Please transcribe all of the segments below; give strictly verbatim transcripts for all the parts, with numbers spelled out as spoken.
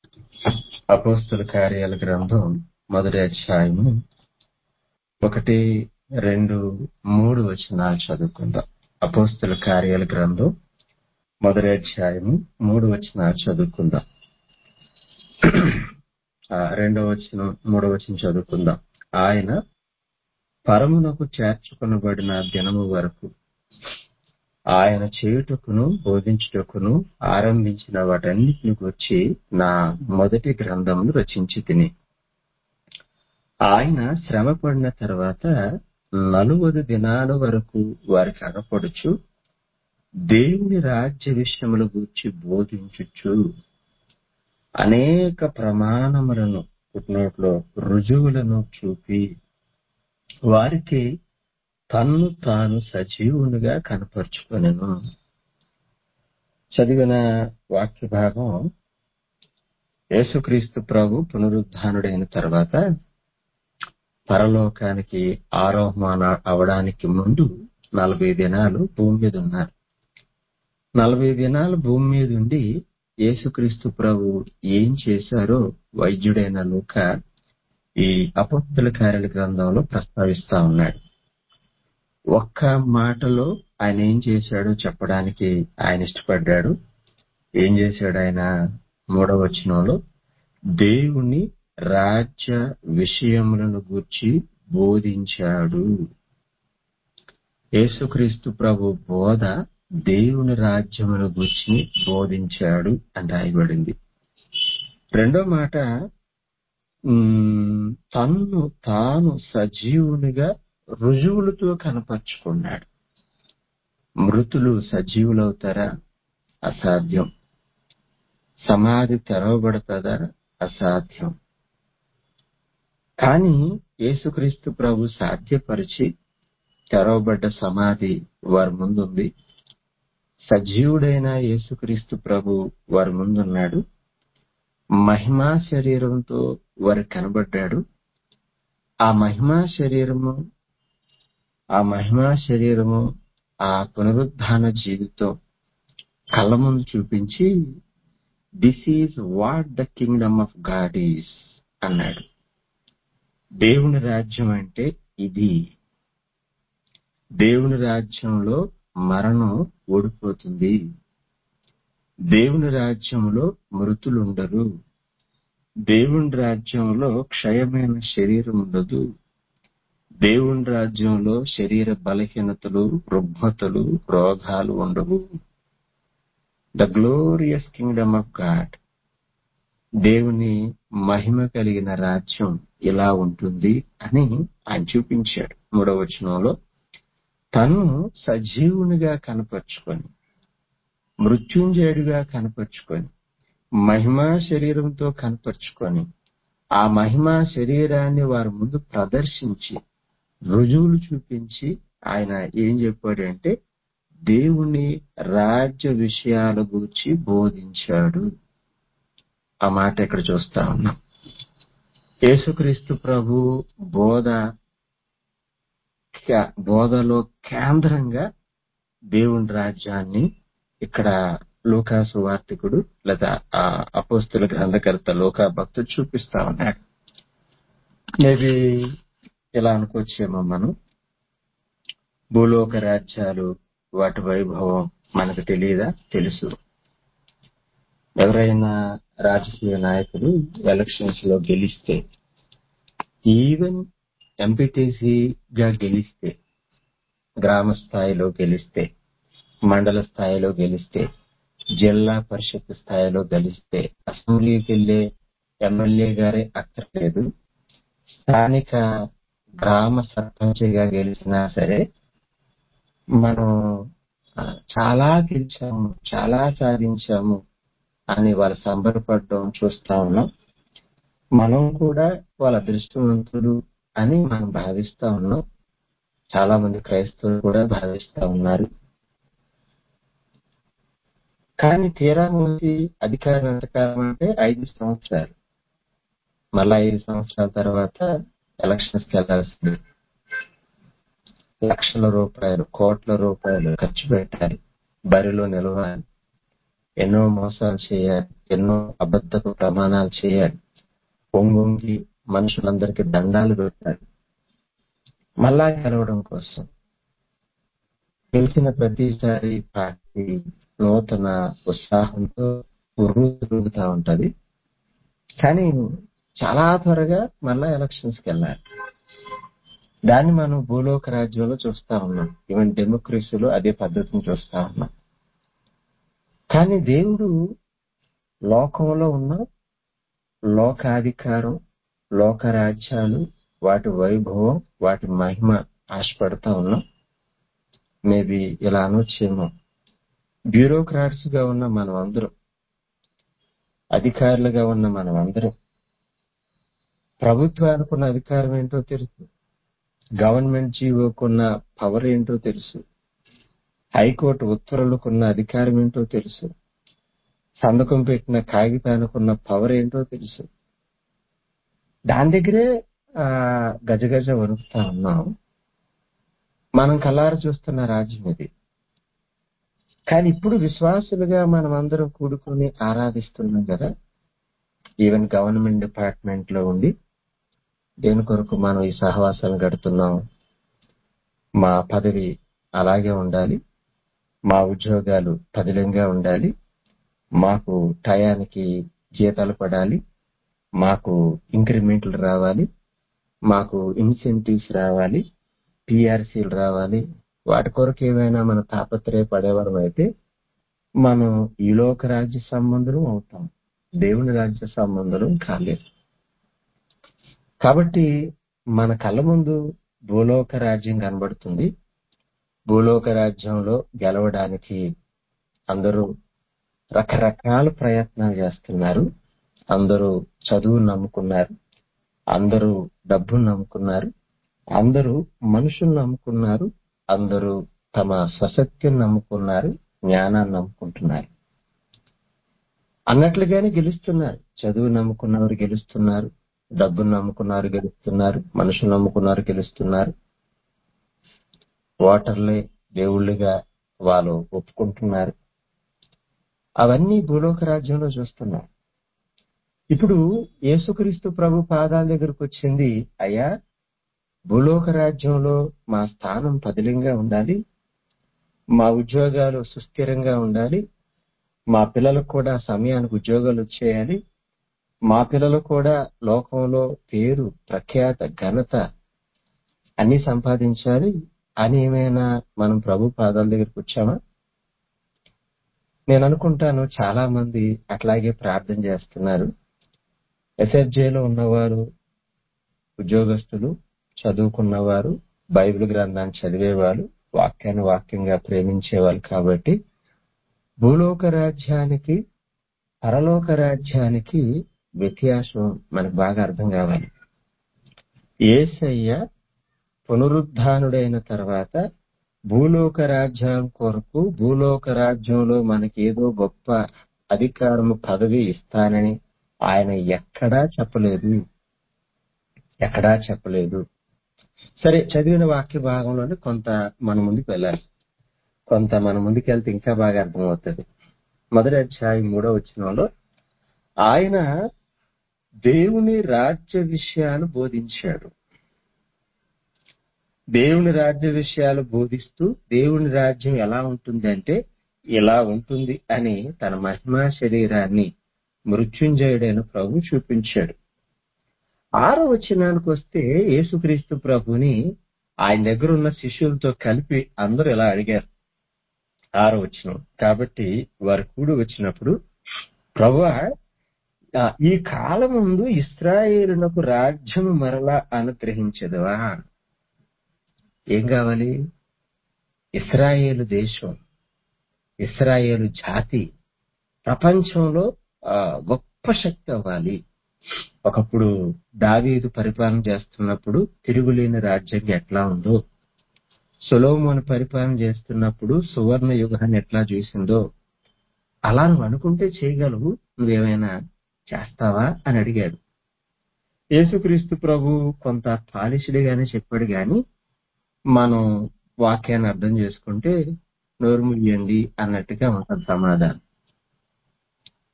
అపోస్తల కార్యాల గ్రంథం మొదటి అధ్యాయము ఒకటి రెండు మూడు వచనాలు చదువుకుందాం. అపోస్తల కార్యాల గ్రంథం మొదటి అధ్యాయము మూడు వచనాలు చదువుకుందాం. ఆ, రెండవ వచనం మూడవ వచనం చదువుకుందాం. ఆయన పరమునకు చేర్చుకొనబడిన దినము వరకు ఆయన చేయుటకును బోధించుటకును ఆరంభించిన వాటన్నిటిని గూర్చి నా మొదటి గ్రంథమును రచించి తిని, ఆయన శ్రమ పడిన తర్వాత నలువది దినాల వరకు వారికి అగపడుచు దేవుని రాజ్య విషయముల గూర్చి బోధించుచు అనేక ప్రమాణములను పుట్టినట్లో రుజువులను చూపి వారికి తన్ను తాను సజీవునిగా కనపరుచుకొనెను. చదివిన వాక్య భాగం యేసుక్రీస్తు ప్రభు పునరుద్ధానుడైన తర్వాత పరలోకానికి ఆరోహణ అవడానికి ముందు నలభై దినాలు భూమి మీద ఉన్నారు. నలభై దినాలు భూమి మీద ఉండి యేసుక్రీస్తు ప్రభు ఏం చేశారో వైద్యుడైన లూకా ఈ అపోస్తల కార్యాల గ్రంథంలో ప్రస్తావిస్తా ఉన్నాడు. ఒక్క మాటలో ఆయన ఏం చేశాడో చెప్పడానికి ఆయన ఇష్టపడ్డాడు. ఏం చేశాడు ఆయన? మూడవ వచనంలో దేవుని రాజ్య విషయములను గూర్చి బోధించాడు. యేసుక్రీస్తు ప్రభు బోధ దేవుని రాజ్యమును గూర్చి బోధించాడు అని రాయబడింది. రెండో మాట, ఉమ్, తన్ను తాను సజీవునిగా రుజువులతో కనపరుచుకున్నాడు. మృతులు సజీవులవుతారా? అసాధ్యం. సమాధి తెరవబడతాదా? అసాధ్యం. కానీ యేసుక్రీస్తు ప్రభు సాధ్యపరిచి తెరవబడ్డ సమాధి వారి ముందుంది. సజీవుడైన యేసుక్రీస్తు ప్రభు వారి ముందున్నాడు. మహిమా శరీరంతో వారు కనబడ్డాడు. ఆ మహిమా శరీరము ఆ మహిమా శరీరము ఆ పునరుద్ధాన జీవితం కళ్ళ ముందు చూపించి, this is what the kingdom of God is అన్నాడు. దేవుని రాజ్యం అంటే ఇది. దేవుని రాజ్యంలో మరణం ఓడిపోతుంది. దేవుని రాజ్యంలో మృతులుండరు. దేవుని రాజ్యంలో క్షయమైన శరీరం ఉండదు. దేవుని రాజ్యంలో శరీర బలహీనతలు, రుగ్మతలు, రోగాలు ఉండవు. The glorious kingdom of God, దేవుని మహిమ కలిగిన రాజ్యం ఇలా ఉంటుంది అని ఆయన చూపించాడు. మూడవ వచనంలో తను సజీవునిగా కనపరుచుకొని, మృత్యుంజయుడిగా కనపరుచుకొని, మహిమా శరీరంతో కనపరుచుకొని, ఆ మహిమా శరీరాన్ని వారి ముందు ప్రదర్శించి రుజువులు చూపించి ఆయన ఏం చెప్పాడంటే దేవుని రాజ్య విషయాల గురించి బోధించాడు. ఆ మాట ఇక్కడ చూస్తా ఉన్నాం. యేసుక్రీస్తు ప్రభు బోధ బోధలో కేంద్రంగా దేవుని రాజ్యాన్ని ఇక్కడ లూకా సువార్తికుడు లేదా ఆ అపోస్తల గ్రంథకర్త లూకా భక్తుడు చూపిస్తా ఉన్నాడు. మేబీ ఇలా అనుకోవచ్చేమో, మనం భూలోక రాజ్యాలు వాటి వైభవం మనకు తెలియదా? తెలుసు. ఎవరైనా రాజకీయ నాయకులు ఎలక్షన్స్ లో గెలిస్తే, ఈవెన్ ఎంపీటీసీగా గెలిస్తే, గ్రామ స్థాయిలో గెలిస్తే, మండల స్థాయిలో గెలిస్తే, జిల్లా పరిషత్ స్థాయిలో గెలిస్తే, అసెంబ్లీకి వెళ్లే ఎమ్మెల్యే గారే అక్కర్లేదు, స్థానిక గ్రామ సర్పంచ్గా గెలిచినా సరే మనం చాలా గెలిచాము, చాలా సాధించాము అని వాళ్ళు సంబరపడడం చూస్తా ఉన్నాం. మనం కూడా వాళ్ళ అదృష్టవంతులు అని మనం భావిస్తా ఉన్నాం. చాలా మంది క్రైస్తవులు కూడా భావిస్తా ఉన్నారు. కానీ తీరా మూసి అధికారం ఎంతకాలం అంటే ఐదు సంవత్సరాలు. మళ్ళా ఐదు సంవత్సరాల తర్వాత ఎలక్షన్స్ కి వెళ్లాల్సింది. లక్షల రూపాయలు, కోట్ల రూపాయలు ఖర్చు పెట్టాలి, బరిలో నిలవాలి. ఎన్నో మోసాలు చేయాలి, ఎన్నో అబద్ధపు ప్రమాణాలు చేయాలి, పొంగొంగి మనుషులందరికీ దండాలు పెట్టాలి, మళ్ళా గెలవడం కోసం. గెలిచిన ప్రతిసారి పార్టీ నూతన ఉత్సాహంతో ఉర్రు తిరుగుతా ఉంటది. కానీ చాలా త్వరగా మళ్ళా ఎలక్షన్స్ కి వెళ్ళాలి. దాన్ని మనం భూలోక రాజ్యంలో చూస్తా ఉన్నాం. ఈవెన్ డెమోక్రసీలో అదే పద్ధతిని చూస్తా ఉన్నాం. కానీ దేవుడు లోకంలో ఉన్న లోకాధికారం, లోక రాజ్యాలు, వాటి వైభవం, వాటి మహిమ ఆశపడతా ఉన్నాం. మేబీ ఇలా అనొచ్చేమో, బ్యూరోక్రాట్స్ గా ఉన్న మనం అందరం, అధికారులుగా ఉన్న మనం అందరం, ప్రభుత్వానికున్న అధికారం ఏంటో తెలుసు, గవర్నమెంట్ జీవోకున్న పవర్ ఏంటో తెలుసు, హైకోర్టు ఉత్తర్వులకున్న అధికారం ఏంటో తెలుసు, సంతకం పెట్టిన కాగితానికున్న పవర్ ఏంటో తెలుసు. దాని దగ్గరే ఆ గజగజ వణుకుతా ఉన్నాం. మనం కల్లారు చూస్తున్న రాజ్యం ఇది. కానీ ఇప్పుడు విశ్వాసులుగా మనం అందరం కూడుకుని ఆరాధిస్తున్నాం కదా. ఈవెన్ గవర్నమెంట్ డిపార్ట్మెంట్ లో ఉండి దేని కొరకు మనం ఈ సహవాసాలు గడుపుతున్నాం? మా పదవి అలాగే ఉండాలి, మా ఉద్యోగాలు పదిలంగా ఉండాలి, మాకు టయానికి జీతాలు పడాలి, మాకు ఇంక్రిమెంట్లు రావాలి, మాకు ఇన్సెంటివ్స్ రావాలి, పిఆర్సీలు రావాలి. వాటి కొరకు ఏమైనా మన తాపత్రయ పడేవారం అయితే మనం ఈ లోక రాజ్య సంబంధులు అవుతాం, దేవుని రాజ్య సంబంధులు కాలేదు. కాబట్టి మన కళ్ళ ముందు భూలోక రాజ్యం కనబడుతుంది. భూలోక రాజ్యంలో గెలవడానికి అందరూ రకరకాల ప్రయత్నాలు చేస్తున్నారు. అందరూ చదువును నమ్ముకున్నారు, అందరూ డబ్బును నమ్ముకున్నారు, అందరూ మనుషులను నమ్ముకున్నారు, అందరూ తమ స్వశక్తిని నమ్ముకున్నారు, జ్ఞానాన్ని నమ్ముకుంటున్నారు. అన్నట్లుగానే గెలుస్తున్నారు. చదువు నమ్ముకున్నవారు గెలుస్తున్నారు, డబ్బును నమ్ముకున్నారు గెలుస్తున్నారు, మనుషులు నమ్ముకున్నారు గెలుస్తున్నారు. ఓటర్లే దేవుళ్ళుగా వాళ్ళు ఒప్పుకుంటున్నారు. అవన్నీ భూలోక రాజ్యంలో చూస్తున్నారు. ఇప్పుడు యేసుక్రీస్తు ప్రభు పాదాల దగ్గరకు వచ్చింది, అయ్యా భూలోక రాజ్యంలో మా స్థానం పదిలంగా ఉండాలి, మా ఉద్యోగాలు సుస్థిరంగా ఉండాలి, మా పిల్లలకు కూడా సమయానికి ఉద్యోగాలు వచ్చేయాలి, మా పిల్లలు కూడా లోకంలో పేరు ప్రఖ్యాత ఘనత అన్ని సంపాదించాలి అని ఏమైనా మనం ప్రభు పాదాల దగ్గరికి వచ్చామా? నేను అనుకుంటాను చాలా మంది అట్లాగే ప్రార్థన చేస్తున్నారు. ఎస్ఎఫ్జేలో ఉన్నవారు, ఉద్యోగస్తులు, చదువుకున్నవారు, బైబిల్ గ్రంథాన్ని చదివేవారు, వాక్యాన్ని వాక్యంగా ప్రేమించేవాళ్ళు. కాబట్టి భూలోక రాజ్యానికి పరలోక రాజ్యానికి వ్యత్యాసం మనకు బాగా అర్థం కావాలి. యేసయ్య పునరుద్ధానుడైన తర్వాత భూలోక రాజ్యం కొరకు, భూలోక రాజ్యంలో మనకి ఏదో గొప్ప అధికారము పదవి ఇస్తానని ఆయన ఎక్కడా చెప్పలేదు, ఎక్కడా చెప్పలేదు. సరే, చదివిన వాక్య భాగంలోనే కొంత మన ముందుకు వెళ్ళాలి. కొంత మన ముందుకు వెళ్తే ఇంకా బాగా అర్థమవుతుంది. మొదటి అధ్యాయం మూడో వచనంలో ఆయన దేవుని రాజ్య విషయాలు బోధించాడు. దేవుని రాజ్య విషయాలు బోధిస్తూ దేవుని రాజ్యం ఎలా ఉంటుందంటే ఇలా ఉంటుంది అని తన మహిమా శరీరాన్ని మృత్యుంజయుడైన ప్రభు చూపించాడు. ఆరో వచనానికి వస్తే యేసుక్రీస్తు ప్రభుని ఆయన దగ్గర ఉన్న శిష్యులతో కలిపి అందరూ ఇలా అడిగారు. ఆరో వచనం, కాబట్టి వారు కూడి వచ్చినప్పుడు, ప్రభువా, ఈ కాలం ముందు ఇశ్రాయేలునకు రాజ్యం మరలా అనుగ్రహించదవా? ఏం కావాలి? ఇశ్రాయేలు దేశం, ఇశ్రాయేలు జాతి ప్రపంచంలో గొప్ప శక్తి అవ్వాలి. ఒకప్పుడు దావీదు పరిపాలన చేస్తున్నప్పుడు తిరుగులేని రాజ్యంగా ఎట్లా ఉందో, సొలొమోను పరిపాలన చేస్తున్నప్పుడు సువర్ణ యుగాన్ని ఎట్లా చూసిందో, అలా నువ్వు అనుకుంటే చేయగలవు, నువ్వేమైనా చేస్తావా అని అడిగాడు. యేసుక్రీస్తు ప్రభు కొంత పాలిష్డ్గానే చెప్పాడు, గాని మనం వాక్యాన్ని అర్థం చేసుకుంటే నోరు ముయ్యండి అన్నట్టుగా ఉంటుంది సమాధానం.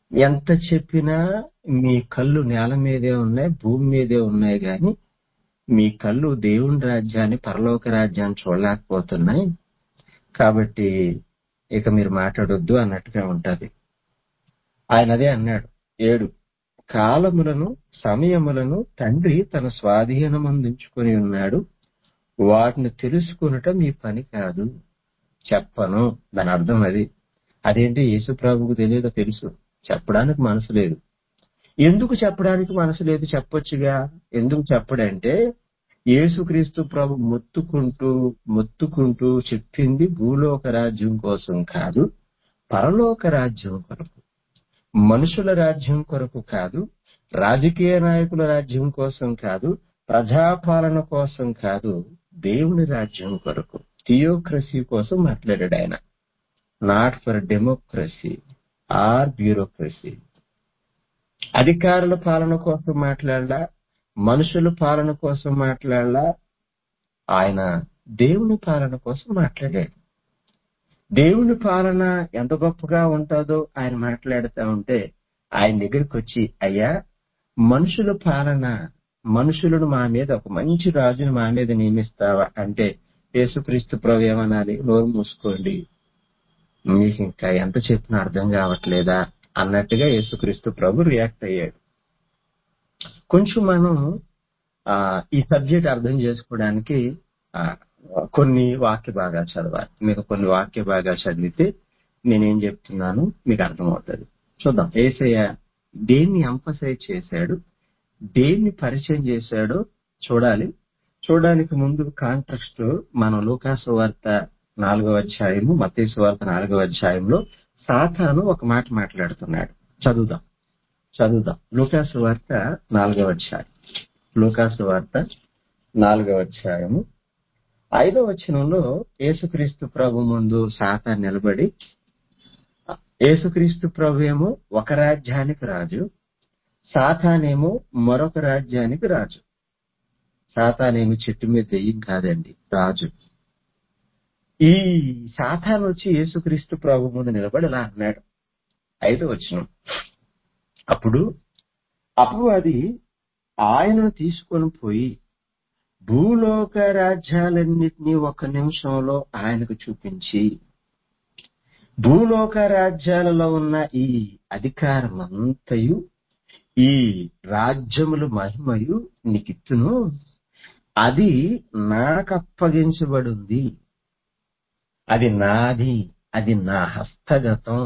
ఎంత చెప్పినా మీ కళ్ళు నేల మీదే ఉన్నాయి, భూమి మీదే ఉన్నాయి గాని మీ కళ్ళు దేవుని రాజ్యాన్ని, పరలోక రాజ్యాన్ని చూడలేకపోతున్నాయి. కాబట్టి ఇక మీరు మాట్లాడొద్దు అన్నట్టుగా ఉంటది. ఆయన అదే అన్నాడు. ఏడు కాలములను సమయములను తండ్రి తన స్వాధీనమందుంచుకొని ఉన్నాడు. వాటిని తెలుసుకునుట మీ పని కాదు. చెప్పను. దాని అర్థం అది. అదేంటి యేసు ప్రభువుకు తెలియదో తెలుసు, చెప్పడానికి మనసు లేదు. ఎందుకు చెప్పడానికి మనసు లేదు? చెప్పొచ్చుగా. ఎందుకు చెప్పడంటే యేసుక్రీస్తు ప్రభు మొత్తుకుంటూ మొత్తుకుంటూ చెప్పింది భూలోక రాజ్యం కోసం కాదు, పరలోక రాజ్యం కొరకు, మనుషుల రాజ్యం కొరకు కాదు, రాజకీయ నాయకుల రాజ్యం కోసం కాదు, ప్రజాపాలన కోసం కాదు, దేవుని రాజ్యం కొరకు, థియోక్రసీ కోసం మాట్లాడాడు ఆయన. Not for democracy or bureaucracy. అధికారుల పాలన కోసం మాట్లాడలా, మనుషుల పాలన కోసం మాట్లాడలా, ఆయన దేవుని పాలన కోసం మాట్లాడాడు. దేవుని పాలన ఎంత గొప్పగా ఉంటుందో ఆయన మాట్లాడుతూ ఉంటే ఆయన దగ్గరికి వచ్చి, అయ్యా మనుషుల పాలన, మనుషులను మా మీద, ఒక మంచి రాజును మా మీద నియమిస్తావా అంటే యేసుక్రీస్తు ప్రభు ఏమనాలి? నోరు మూసుకోండి, మీకు ఇంకా ఎంత చెప్పినా అర్థం కావట్లేదా అన్నట్టుగా యేసుక్రీస్తు ప్రభు రియాక్ట్ అయ్యాడు. కొంచెం మనం ఆ ఈ సబ్జెక్ట్ అర్థం చేసుకోవడానికి ఆ కొన్ని వాక్య భాగాలు చదవాలి. మీకు కొన్ని వాక్య భాగాలు చదివితే నేనేం చెప్తున్నాను మీకు అర్థమవుతుంది. చూద్దాం యేసయ్య దేన్ని ఎంఫసైజ్ చేశాడు, దేన్ని పరిచయం చేశాడో చూడాలి. చూడడానికి ముందు కాంటెక్స్ట్ మనం లూకాసు వార్త నాలుగవ అధ్యాయము, మత్తయి సువార్త నాలుగవ అధ్యాయంలో సాతాను ఒక మాట మాట్లాడుతున్నాడు. చదువుదాం చదువుదాం లూకాసు వార్త నాలుగవ అధ్యాయం. లూకాసు వార్త నాలుగవ అధ్యాయము ఐదవ వచనంలో యేసుక్రీస్తు ప్రభు ముందు సాతాను నిలబడి, యేసుక్రీస్తు ప్రభు ఏమో ఒక రాజ్యానికి రాజు, సాతానేమో మరొక రాజ్యానికి రాజు. సాతానేమి చెట్టు మీద దెయ్యం కాదండి, రాజు. ఈ సాతాను వచ్చి యేసుక్రీస్తు ప్రభు ముందు నిలబడి ఇలా అన్నాడు. ఐదవ వచనం, అప్పుడు అపవాది ఆయనను తీసుకొని పోయి భూలోక రాజ్యాలన్నిటినీ ఒక నిమిషంలో ఆయనకు చూపించి, భూలోక రాజ్యాలలో ఉన్న ఈ అధికారమంతయు, ఈ రాజ్యముల మహిమయు నీకిత్తును, అది నాకప్పగించబడింది, అది నాది, అది నా హస్తగతం.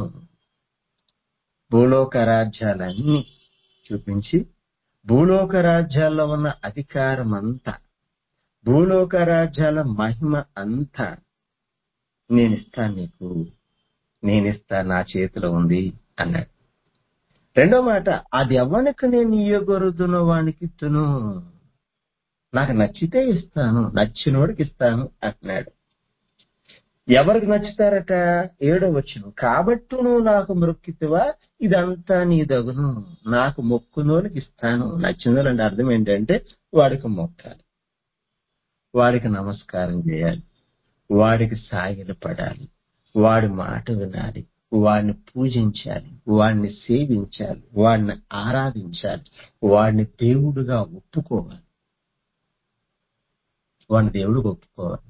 భూలోక రాజ్యాలన్నీ చూపించి, భూలోక రాజ్యాల్లో ఉన్న అధికారం అంతా, భూలోక రాజ్యాల మహిమ అంతా నేనిస్తా, నీకు నేనిస్తా, నా చేతిలో ఉంది అన్నాడు. రెండో మాట, అది ఎవరికి నేను ఇయ్యగొరుదునో వానికి ఇత్తును, నాకు నచ్చితే ఇస్తాను, నచ్చినోడికి ఇస్తాను అన్నాడు. ఎవరికి నచ్చుతారట? ఏడో వచనం, కాబట్టి నువ్వు నాకు మొక్కితివా, ఇదంతా నీ దగును, నాకు మొక్కునోనికి ఇస్తాను. నచ్చినోళ్ళంటే అర్థం ఏంటంటే వాడికి మొక్కాలి, వాడికి నమస్కారం చేయాలి, వాడికి సాగిల పడాలి, వాడి మాట వినాలి, వాడిని పూజించాలి, వాడిని సేవించాలి, వాడిని ఆరాధించాలి, వాడిని దేవుడుగా ఒప్పుకోవాలి, వాడిని దేవుడిగా ఒప్పుకోవాలి.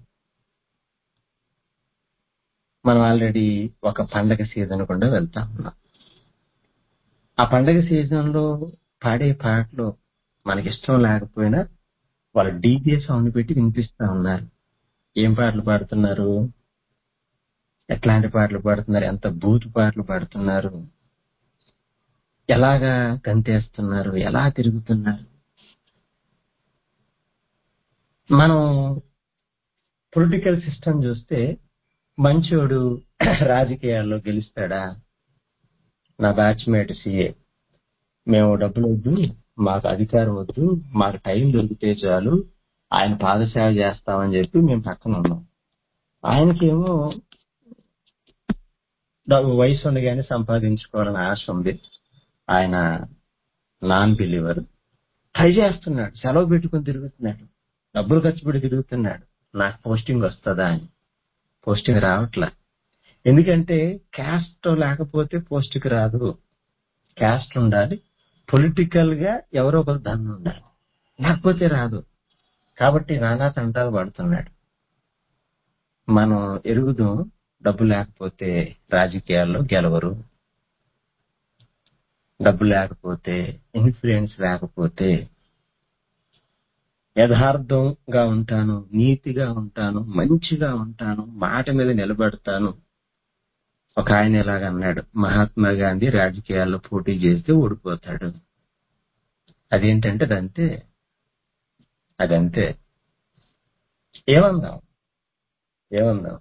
మనం ఆల్రెడీ ఒక పండగ సీజన్ కూడా వెళ్తా ఉన్నాం. ఆ పండగ సీజన్ లో పాడే పాటలు మనకి ఇష్టం లేకపోయినా వాళ్ళు డీజే సౌండ్ పెట్టి వినిపిస్తా ఉన్నారు. ఏం పాటలు పాడుతున్నారు? ఎట్లాంటి పాటలు పాడుతున్నారు? ఎంత బూతు పాటలు పాడుతున్నారు, ఎలాగా గంతేస్తున్నారు, ఎలా తిరుగుతున్నారు. మనం పొలిటికల్ సిస్టమ్ చూస్తే మంచోడు రాజకీయాల్లో గెలుస్తాడా? నా బ్యాచ్మేట్ సీఏ, మేము డబ్బులు వద్దు, మాకు అధికారం వద్దు, మాకు టైం దొరికితే చాలు, ఆయన పాదసేవ చేస్తామని చెప్పి మేము పక్కన ఉన్నాం. ఆయనకేమో వయసు ఉండగానే సంపాదించుకోవాలని ఆశ ఉంది. ఆయన నాన్ బిలీవర్, ట్రై చేస్తున్నాడు, సెలవు పెట్టుకుని తిరుగుతున్నాడు, డబ్బులు ఖర్చు పెట్టి తిరుగుతున్నాడు. నాకు పోస్టింగ్ వస్తుందా అని. పోస్టింగ్ రావట్లా. ఎందుకంటే క్యాస్ట్ లేకపోతే పోస్ట్కి రాదు. క్యాస్ట్ ఉండాలి, పొలిటికల్ గా ఎవరో ఒకరు ధనం ఉండాలి, లేకపోతే రాదు. కాబట్టి నానా తంటాలు పడుతున్నాడు. మనం ఎరుగుదాం, డబ్బు లేకపోతే రాజకీయాల్లో గెలవరు, డబ్బు లేకపోతే, ఇన్ఫ్లుయెన్స్ లేకపోతే, యథార్థంగా ఉంటాను, నీతిగా ఉంటాను, మంచిగా ఉంటాను, మాట మీద నిలబడతాను. ఒక ఆయన ఇలాగ అన్నాడు, మహాత్మా గాంధీ రాజకీయాల్లో పోటీ చేస్తే ఓడిపోతాడు. అదేంటంటే అదంతే, అదంతే. ఏమందాం ఏమందాం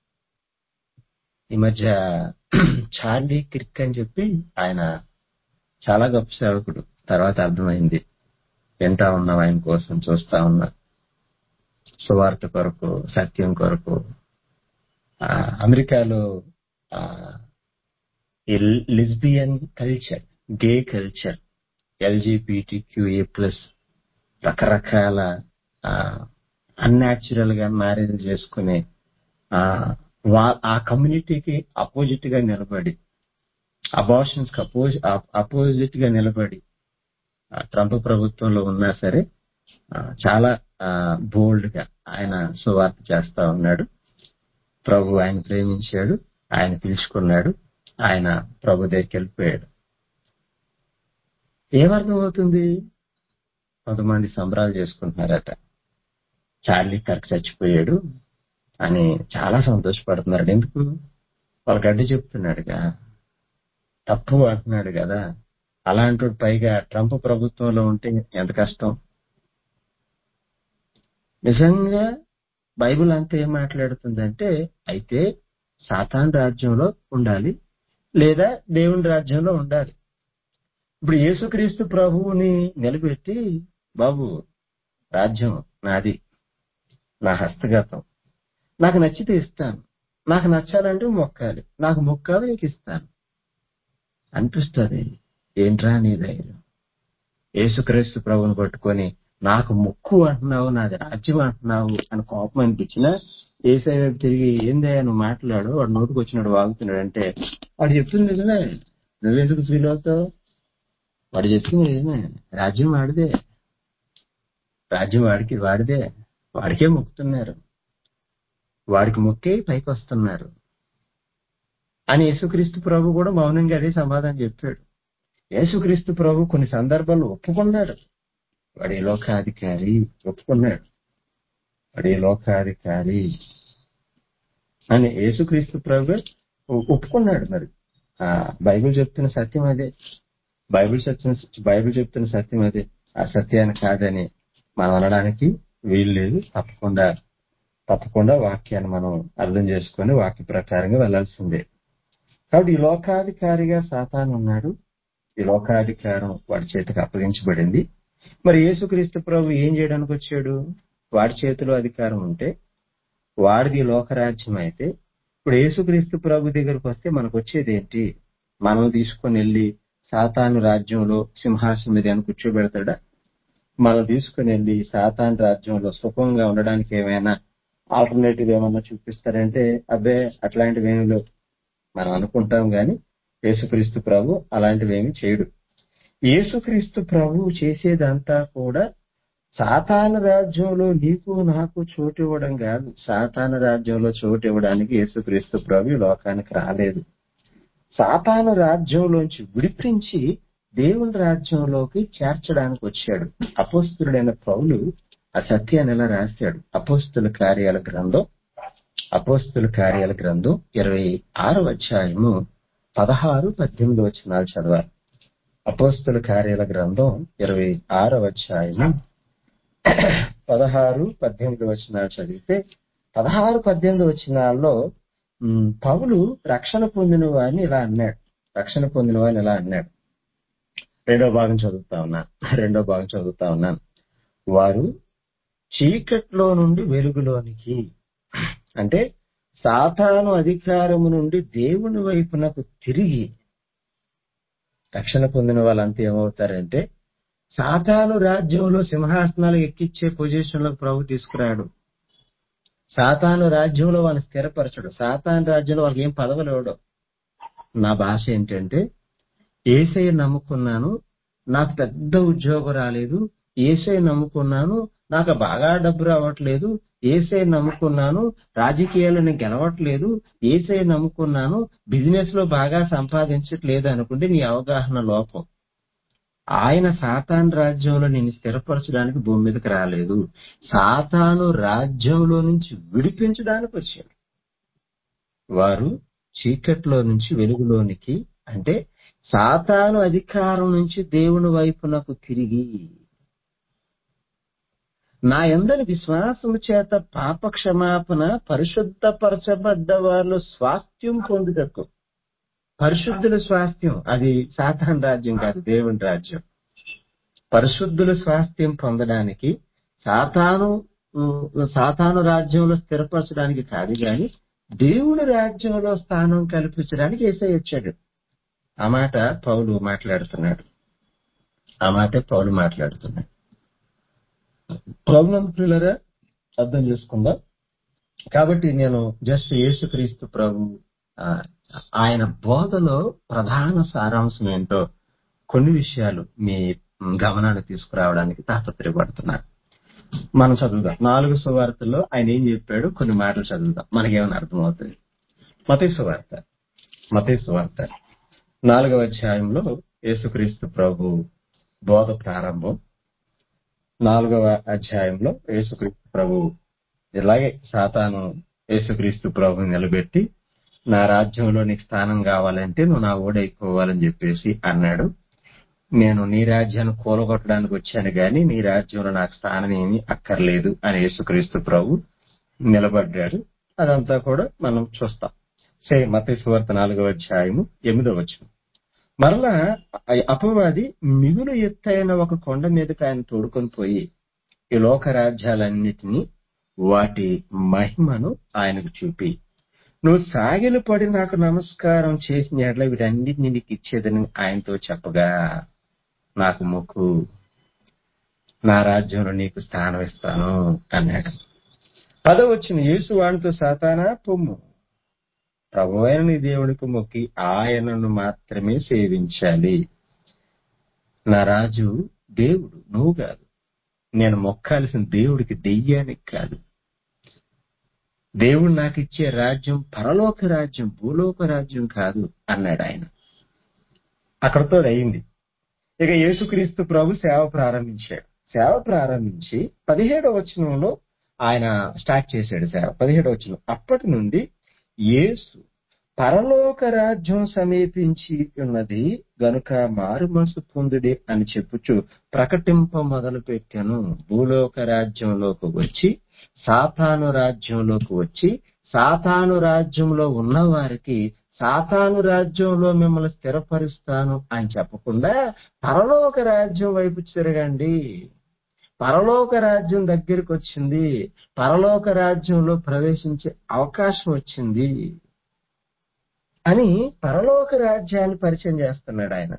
ఈ మధ్య చార్లీ క్రిక్ అని చెప్పి ఆయన చాలా గొప్ప సేవకుడు. తర్వాత అర్థమైంది, వింటా ఉన్నాం ఆయన కోసం, చూస్తా ఉన్నా, సువార్త కొరకు, సత్యం కొరకు. ఆ, అమెరికాలో ఆ, ఈ lesbian culture, gay culture, LGBTQA plus రకరకాల అన్యాచురల్ గా మ్యారేజ్ చేసుకునే ఆ వా- ఆ కమ్యూనిటీకి అపోజిట్ గా నిలబడి, అబార్షన్స్ కి అపోజి అపోజిట్ గా నిలబడి ఆ, ట్రంప్ ప్రభుత్వంలో ఉన్నా సరే ఆ, చాలా బోల్డ్ గా ఆయన సువార్త చేస్తా ఉన్నాడు. ప్రభు ఆయన ప్రేమించాడు, ఆయన పిలుచుకున్నాడు, ఆయన ప్రభు దగ్గరికి వెళ్ళిపోయాడు. ఏమర్థం అవుతుంది? కొంతమంది సంబరాలు చేసుకుంటున్నారట, చార్లీ కర్క్ చచ్చిపోయాడు అని చాలా సంతోషపడుతున్నాడు. ఎందుకు? వాళ్ళ గడ్డి చెప్తున్నాడుగా, తప్పు అంటున్నాడు కదా. అలాంటి పైగా ట్రంప్ ప్రభుత్వంలో ఉంటే ఎంత కష్టం. నిజంగా బైబిల్ అంతా ఏం మాట్లాడుతుందంటే, అయితే సాతాన్ రాజ్యంలో ఉండాలి, లేదా దేవుని రాజ్యంలో ఉండాలి. ఇప్పుడు యేసుక్రీస్తు ప్రభువుని నిలబెట్టి, బాబు రాజ్యం నాది, నా హస్తగతం, నాకు నచ్చితే ఇస్తాను, నాకు నచ్చాలంటే మొక్కాలి, నాకు మొక్కాలి నీకు ఇస్తాను అనిపిస్తుంది. ఏంట్రా నీ ధైర్యం? యేసుక్రీస్తు ప్రభువుని పట్టుకొని నాకు ముక్కు అంటున్నావు, నాది రాజ్యం అంటున్నావు అని కోపం అనిపించినా, ఏసై వైపు తిరిగి ఏందయ్యా నువ్వు మాట్లాడు, వాడు నోటుకు వచ్చినాడు వాగుతున్నాడు అంటే, వాడు చెప్తుంది నిజమే, నువ్వెందుకు ఫీల్ అవుతావు? వాడు చెప్తుంది నిజమే, రాజ్యం వాడిదే, రాజ్యం వాడికి వాడిదే, వాడికే మొక్కుతున్నారు, వాడికి మొక్కే పైకి వస్తున్నారు అని యేసుక్రీస్తు ప్రభు కూడా మౌనంగా అదే సమాధానం చెప్పాడు. యేసుక్రీస్తు ప్రభు కొన్ని సందర్భాల్లో ఒప్పుకున్నాడు, వాడి లోకాధికారి, ఒప్పుకున్నాడు, వాడి లోకాధికారి అని యేసుక్రీస్తు ప్రభు ఒప్పుకున్నాడు. మరి ఆ బైబిల్ చెప్తున్న సత్యం అదే, బైబిల్ సత్యం బైబిల్ చెప్తున్న సత్యం అదే. ఆ సత్యాన్ని కాదని మనం అనడానికి వీలు లేదు. తప్పకుండా తప్పకుండా వాక్యాన్ని మనం అర్థం చేసుకొని వాక్య ప్రకారంగా వెళ్లాల్సిందే. కాబట్టి ఈ లోకాధికారిగా సాతాను ఉన్నాడు, ఈ లోకాధికారం వాడి చేతికి అప్పగించబడింది. మరి యేసుక్రీస్తు ప్రభు ఏం చేయడానికి వచ్చాడు? వాడి చేతిలో అధికారం ఉంటే వాడిది లోకరాజ్యం అయితే, ఇప్పుడు యేసుక్రీస్తు ప్రభు దగ్గరకు వస్తే మనకు వచ్చేది ఏంటి? మనం తీసుకొని వెళ్ళి సాతాను రాజ్యంలో సింహాసనం మీద ఏమైనా కూర్చోబెడతాడా? మనం తీసుకుని వెళ్ళి సాతాను రాజ్యంలో సుఖంగా ఉండడానికి ఏమైనా ఆల్టర్నేటివ్ ఏమన్నా చూపిస్తారంటే, అబ్బే అట్లాంటివి ఏమి లేవు మనం అనుకుంటాం. గాని యేసుక్రీస్తు ప్రభు అలాంటివి ఏమి చేయడు. యేసుక్రీస్తు ప్రభు చేసేదంతా కూడా సాతాను రాజ్యంలో నీకు నాకు చోటు ఇవ్వడం కాదు. సాతాను రాజ్యంలో చోటు ఇవ్వడానికి యేసుక్రీస్తు ప్రభు ఈ లోకానికి రాలేదు. సాతాను రాజ్యంలోంచి విడిపించి దేవుని రాజ్యంలోకి చేర్చడానికి వచ్చాడు. అపోస్తులుడైన పౌలు ఆ సత్యాన్ని ఎలా రాశాడు? అపోస్తుల కార్యాల గ్రంథం అపోస్తుల కార్యాల గ్రంథం ఇరవై ఆరవ అధ్యాయము పదహారు పద్దెనిమిది వచనాలు చదవాలి. అపోస్తుల కార్యాల గ్రంథం ఇరవై ఆరవ అధ్యాయము పదహారు పద్దెనిమిది వచనాలు చదివితే, పదహారు పద్దెనిమిది వచనాల్లో ఉమ్, పౌలు రక్షణ పొందిన వారిని ఇలా అన్నాడు రక్షణ పొందిన వారిని ఇలా అన్నాడు రెండో భాగం చదువుతా ఉన్నాను రెండో భాగం చదువుతా ఉన్నాను వారు చీకట్లో నుండి వెలుగులోనికి, అంటే సాతాను అధికారము నుండి దేవుని వైపునకు తిరిగి, రక్షణ పొందిన వాళ్ళంతా ఏమవుతారంటే సాతాను రాజ్యంలో సింహాసనాలు ఎక్కిచ్చే పొజిషన్ లో ప్రభు తీసుకురాడు. సాతాను రాజ్యంలో వాళ్ళని స్థిరపరచడు. సాతాను రాజ్యంలో వాళ్ళకి ఏం పదవులు ఇవ్వడు. నా భాష ఏంటంటే యేసయ్య నమ్ముకున్నాను, నాకు పెద్ద ఉద్యోగం రాలేదు. యేసయ్య నమ్ముకున్నాను, నాకు బాగా డబ్బు రావట్లేదు. యేసయ్య నమ్ముకున్నాను, రాజకీయాలను గెలవట్లేదు. యేసయ్య నమ్ముకున్నాను, బిజినెస్ లో బాగా సంపాదించట్లేదు అనుకుంటే నీ అవగాహన లోపం. ఆయన సాతాను రాజ్యంలో నేను స్థిరపరచడానికి భూమి మీదకి రాలేదు. సాతాను రాజ్యంలో నుంచి విడిపించడానికి వచ్చాడు. వారు చీకట్లో నుంచి వెలుగులోనికి, అంటే సాతాను అధికారం నుంచి దేవుని వైపునకు తిరిగి నా యందలి విశ్వాసము చేత పాప క్షమాపణ పరిశుద్ధపరచబడ్డ వాళ్ళు స్వాస్థ్యం పొందుటకు. పరిశుద్ధుల స్వాస్థ్యం అది సాతాను రాజ్యం కాదు, దేవుని రాజ్యం. పరిశుద్ధుల స్వాస్థ్యం పొందడానికి సాతాను సాతాను రాజ్యంలో స్థిరపరచడానికి కాదు గాని దేవుని రాజ్యంలో స్థానం కల్పించడానికి యేసయ్య వచ్చాడు. ఆ మాట పౌలు మాట్లాడుతున్నాడు. ఆ మాట పౌలు మాట్లాడుతున్నాడు. ప్రభునంతులారా అర్థం చేసుకుందాం. కాబట్టి నేను జస్ట్ యేసుక్రీస్తు ప్రభు ఆ, ఆయన బోధలో ప్రధాన సారాంశం ఏంటో కొన్ని విషయాలు మీ గమనాన్ని తీసుకురావడానికి తాపత్రయపడుతున్నాను. మనం చదువుదాం. నాలుగు సువార్తల్లో ఆయన ఏం చెప్పాడు కొన్ని మాటలు చదువుదాం, మనకేమైనా అర్థమవుతుంది. మత్తయి సువార్త మత్తయి సువార్త నాలుగవ అధ్యాయంలో యేసుక్రీస్తు ప్రభు బోధ ప్రారంభం. నాలుగవ అధ్యాయంలో యేసుక్రీస్తు ప్రభు ఇలాగే సాతాను యేసుక్రీస్తు ప్రభుని నిలబెట్టి నా రాజ్యంలో నీకు స్థానం కావాలంటే నువ్వు నా ఓడైపోవాలని చెప్పేసి అన్నాడు. నేను నీ రాజ్యాన్ని కూలగొట్టడానికి వచ్చాను గాని నీ రాజ్యంలో నాకు స్థానం ఏమీ అక్కర్లేదు అని యేసుక్రీస్తు ప్రభు నిలబడ్డాడు. అదంతా కూడా మనం చూస్తాం. సే మత్తయి సువార్త నాలుగవ అధ్యాయము ఎనిమిదవ వచనం. మరలా అపవాది మిగులు ఎత్తైన ఒక కొండ మీదకి ఆయన తోడుకొని పోయి ఈ లోక రాజ్యాలన్నిటినీ వాటి మహిమను ఆయనకు చూపి, నువ్వు సాగిలు పడి నాకు నమస్కారం చేసిన ఎడ్ల వీటన్నిటిని నీకు ఇచ్చేదని ఆయనతో చెప్పగా, నాకు మొక్కు, నా రాజ్యంలో నీకు స్థానం ఇస్తాను అన్నాడు. పదవచ్చిన యేసు వానితో, సాతానా పొమ్ము, ప్రభువైన నీ దేవునికి మొక్కి ఆయనను మాత్రమే సేవించాలి. నా రాజు దేవుడు, నువ్వు కాదు. నేను మొక్కాల్సిన దేవుడికి, దెయ్యానికి కాదు. దేవుడు నాకు ఇచ్చే రాజ్యం పరలోక రాజ్యం, భూలోక రాజ్యం కాదు అన్నాడు ఆయన. అక్కడతో అయింది. ఇక యేసుక్రీస్తు ప్రభు సేవ ప్రారంభించాడు. సేవ ప్రారంభించి పదిహేడవ వచనంలో ఆయన స్టార్ట్ చేశాడు సేవ. పదిహేడవ వచనం, అప్పటి నుండి యేసు పరలోక రాజ్యం సమీపించి ఉన్నది గనుక మారు మనసు పొందుడి అని చెప్పుచు ప్రకటింప మొదలు పెట్టాను. భూలోక రాజ్యంలోకి వచ్చి సాతాను రాజ్యంలోకి వచ్చి సాతాను రాజ్యంలో ఉన్న వారికి సాతాను రాజ్యంలో మిమ్మల్ని స్థిరపరుస్తాను అని చెప్పకుండా పరలోక రాజ్యం వైపు తిరగండి, పరలోక రాజ్యం దగ్గరికి వచ్చింది, పరలోక రాజ్యంలో ప్రవేశించే అవకాశం వచ్చింది అని పరలోక రాజ్యాన్ని పరిచయం చేస్తున్నాడు ఆయన.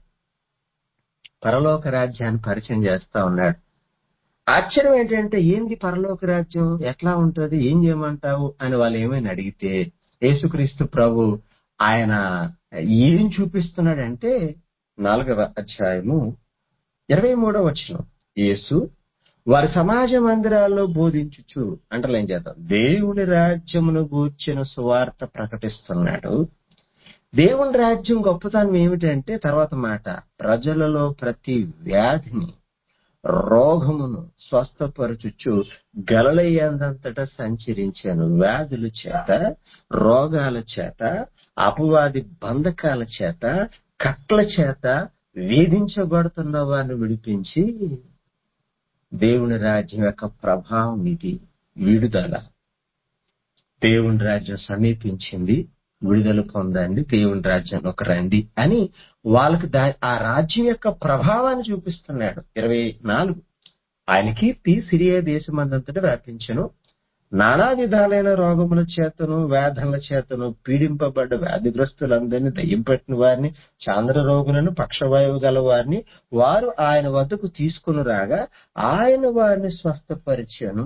పరలోక రాజ్యాన్ని పరిచయం చేస్తా ఉన్నాడు. ఆశ్చర్యం ఏంటంటే, ఏంది పరలోక రాజ్యం, ఎట్లా ఉంటది, ఏం చేయమంటావు అని వాళ్ళు ఏమైనా అడిగితే యేసుక్రీస్తు ప్రభు ఆయన ఏం చూపిస్తున్నాడంటే నాలుగవ అధ్యాయము ఇరవై మూడవ వచనం, యేసు వారి సమాజ మందిరాల్లో బోధించుచు, అంటలేం చేద్దాం, దేవుని రాజ్యమును గూర్చిన సువార్త ప్రకటిస్తున్నాడు. దేవుని రాజ్యం గొప్పతనం ఏమిటంటే, తర్వాత మాట, ప్రజలలో ప్రతి వ్యాధిని రోగమును స్వస్థపరచుచు గలిలయందంతటా సంచరించాను. వ్యాధుల చేత, రోగాల చేత, అపవాది బంధకాల చేత, కట్ల చేత వేధించబడుతున్న వారిని విడిపించి దేవుని రాజ్యం యొక్క ప్రభావం ఇది, విడుదల. దేవుని రాజ్యం సమీపించింది, విడుదల పొందండి, దేవుని రాజ్యంలోకి రండి అని వాళ్ళకి దా ఆ రాజ్యం యొక్క ప్రభావాన్ని చూపిస్తున్నాడు. ఇరవై నాలుగు, ఆయన కీర్తి సిరియా దేశమందంతటా వ్యాపించెను. నానా విధాలైన రోగముల చేతను వ్యాధుల చేతను పీడింపబడ్డ వ్యాధిగ్రస్తులందరినీ, దయ్యం పట్టిన వారిని, చాంద్ర రోగులను, పక్షవాయువు గల వారిని వారు ఆయన వద్దకు తీసుకుని రాగా ఆయన వారిని స్వస్థపరిచెను.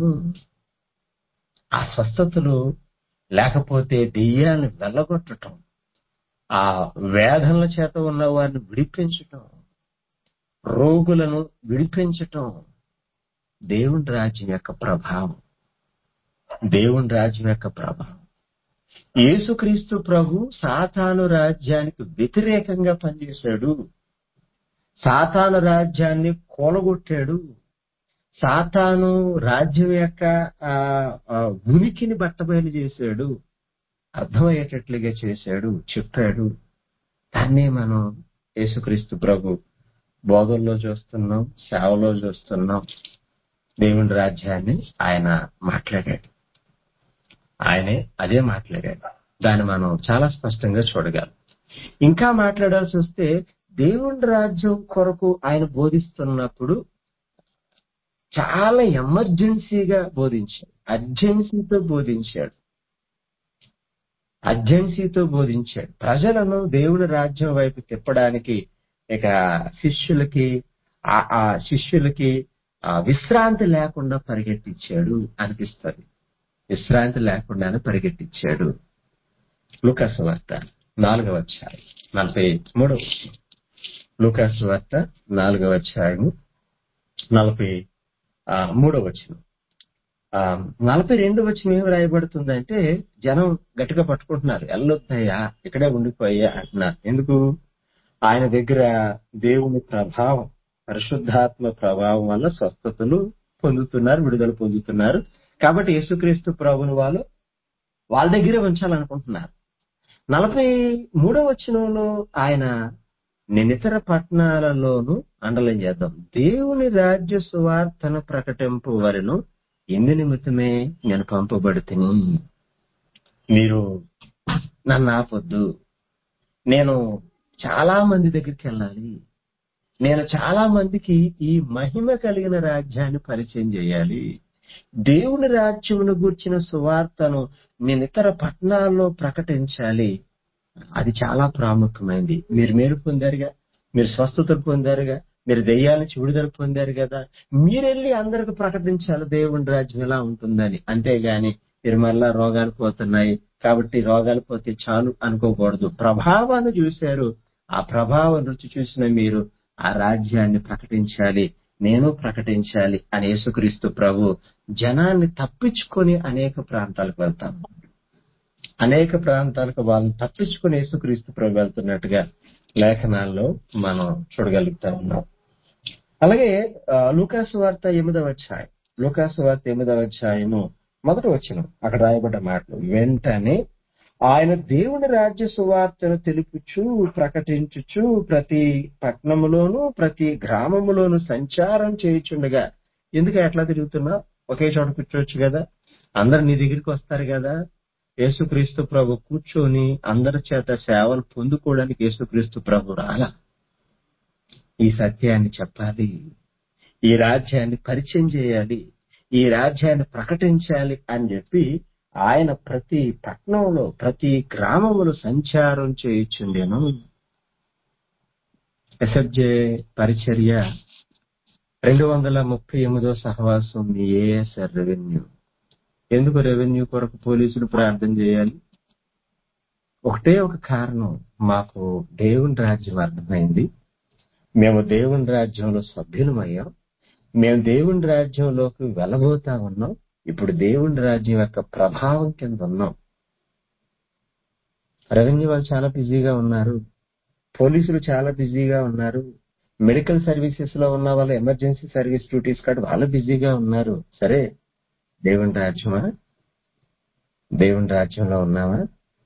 ఆ స్వస్థతలు లేకపోతే దెయ్యాలను వెళ్ళగొట్టడం, ఆ వేదనల చేత ఉన్న వారిని విడిపించటం, రోగులను విడిపించటం దేవుని రాజ్యం యొక్క ప్రభావం. దేవుని రాజ్యం యొక్క ప్రభావం. యేసుక్రీస్తు ప్రభు సాతాను రాజ్యానికి వ్యతిరేకంగా పనిచేశాడు. సాతాను రాజ్యాన్ని కూలగొట్టాడు. సాతాను రాజ్యం యొక్క ఆ ఆ, ఉనికిని బట్టబయలు చేశాడు. అర్థమయ్యేటట్లుగా చేశాడు, చెప్పాడు. దాన్ని మనం యేసుక్రీస్తు ప్రభు బోధల్లో చూస్తున్నాం, సేవలో చూస్తున్నాం. దేవుని రాజ్యాన్ని ఆయన మాట్లాడాడు. ఆయనే అదే మాట్లాడాడు. దాన్ని మనం చాలా స్పష్టంగా చూడగలం. ఇంకా మాట్లాడాల్సి వస్తే దేవుని రాజ్యం కొరకు ఆయన బోధిస్తున్నప్పుడు చాలా ఎమర్జెన్సీగా బోధించాడు. అర్జెన్సీతో బోధించాడు. అర్జెన్సీతో బోధించాడు. ప్రజలను దేవుని రాజ్యం వైపు తిప్పడానికి ఇక శిష్యులకి ఆ ఆ శిష్యులకి ఆ విశ్రాంతి లేకుండా పరిగెట్టించాడు అనిపిస్తుంది. విశ్రాంతి లేకుండానే పరిగెట్టించాడు. లూకాసు వార్త నాలుగవ అధ్యాయం నలభై మూడవ వచనం. లూకాసు వార్త నాలుగవ అధ్యాయము నలభై ఆ మూడవ వచనం. ఆ నలభై రెండు వచనం ఏం రాయబడుతుందంటే, జనం గట్టిగా పట్టుకుంటున్నారు. ఎల్లొద్దయ్యా, ఇక్కడే ఉండిపోయా అంటున్నారు. ఎందుకు? ఆయన దగ్గర దేవుని ప్రభావం, పరిశుద్ధాత్మ ప్రభావం వల్ల స్వస్థతలు పొందుతున్నారు, విడుదల పొందుతున్నారు. కాబట్టి యేసుక్రీస్తు ప్రభుని వాళ్ళు వాళ్ళ దగ్గరే ఉంచాలనుకుంటున్నారు. నలభై మూడవ వచనంలో ఆయన నినితర పట్టణాలలోను అండలం చేద్దాం, దేవుని రాజ్య సువార్తను ప్రకటింపు వలెను ఇందు నిమిత్తమే నేను పంపబడితిని. మీరు నన్ను ఆపొద్దు. నేను చాలా మంది దగ్గరికి వెళ్ళాలి. నేను చాలా మందికి ఈ మహిమ కలిగిన రాజ్యాన్ని పరిచయం చేయాలి. దేవుని రాజ్యమును గూర్చిన సువార్తను నేను ఇతర పట్టణాల్లో ప్రకటించాలి. అది చాలా ప్రాముఖ్యమైంది. మీరు మేలు పొందారుగా, మీరు స్వస్థతలు పొందారుగా, మీరు దెయ్యాల నుంచి విడుదల పొందారు కదా, మీరెళ్ళి అందరికి ప్రకటించాలి దేవుని రాజ్యం ఎలా ఉంటుందని. అంతేగాని మీరు మళ్ళా రోగాలు పోతున్నాయి కాబట్టి రోగాలు పోతే చాలు అనుకోకూడదు. ప్రభావాన్ని చూశారు, ఆ ప్రభావం రుచి చూసిన మీరు ఆ రాజ్యాన్ని ప్రకటించాలి, నేను ప్రకటించాలి అని యేసుక్రీస్తు ప్రభు జనాన్ని తప్పించుకొని అనేక ప్రాంతాలకు వెళ్తాము. అనేక ప్రాంతాలకు వాళ్ళని తప్పించుకుని యేసుక్రీస్తు ప్రభు వెళ్తున్నట్టుగా లేఖనాల్లో మనం చూడగలుగుతా ఉన్నాం. అలాగే ఆ, లూకాసు వార్త ఎనిమిదవ అధ్యాయం లూకాసు వార్త ఎనిమిదవ అధ్యాయము మొదటి వచనం అక్కడ రాయబడ్డ మాటలు, వెంటనే ఆయన దేవుని రాజ్య సువార్తను తెలుపుచు ప్రకటించుచు ప్రతి పట్టణములోను ప్రతి గ్రామములోను సంచారం చేయుచుండగా. ఎందుకు ఎట్లా తిరుగుతున్నా? ఒకే చోట కూర్చోవచ్చు కదా, అందరు నీ దగ్గరికి వస్తారు కదా. యేసుక్రీస్తు ప్రభు కూర్చొని అందరి చేత సేవలు పొందుకోవడానికి యేసుక్రీస్తు ప్రభు రాలా. ఈ సత్యాన్ని చెప్పాలి, ఈ రాజ్యాన్ని పరిచయం చేయాలి, ఈ రాజ్యాన్ని ప్రకటించాలి అని చెప్పి ఆయన ప్రతి పట్టణంలో ప్రతి గ్రామములో సంచారం చేయుచుండెను. ఎస్ఎఫ్జే పరిచర్య రెండు వందల ముప్పై ఎనిమిదో సహవాసం ఏఎస్ఆర్ రెవెన్యూ. ఎందుకు రెవెన్యూ కొరకు పోలీసులు ప్రార్థన చేయాలి? ఒకటే ఒక కారణం, మాకు దేవుని రాజ్యం అర్థమైంది, మేము దేవుని రాజ్యంలో సభ్యులమయ్యాం, మేము దేవుని రాజ్యంలోకి వెళ్ళబోతా ఉన్నాం, ఇప్పుడు దేవుని రాజ్యం యొక్క ప్రభావం కింద ఉన్నాం. రెవెన్యూ వాళ్ళు చాలా బిజీగా ఉన్నారు, పోలీసులు చాలా బిజీగా ఉన్నారు, మెడికల్ సర్వీసెస్ లో ఉన్న వాళ్ళు ఎమర్జెన్సీ సర్వీస్ డ్యూటీస్ కాదు వాళ్ళు బిజీగా ఉన్నారు. సరే, దేవుని రాజ్యమా? దేవుని రాజ్యంలో ఉన్నామా?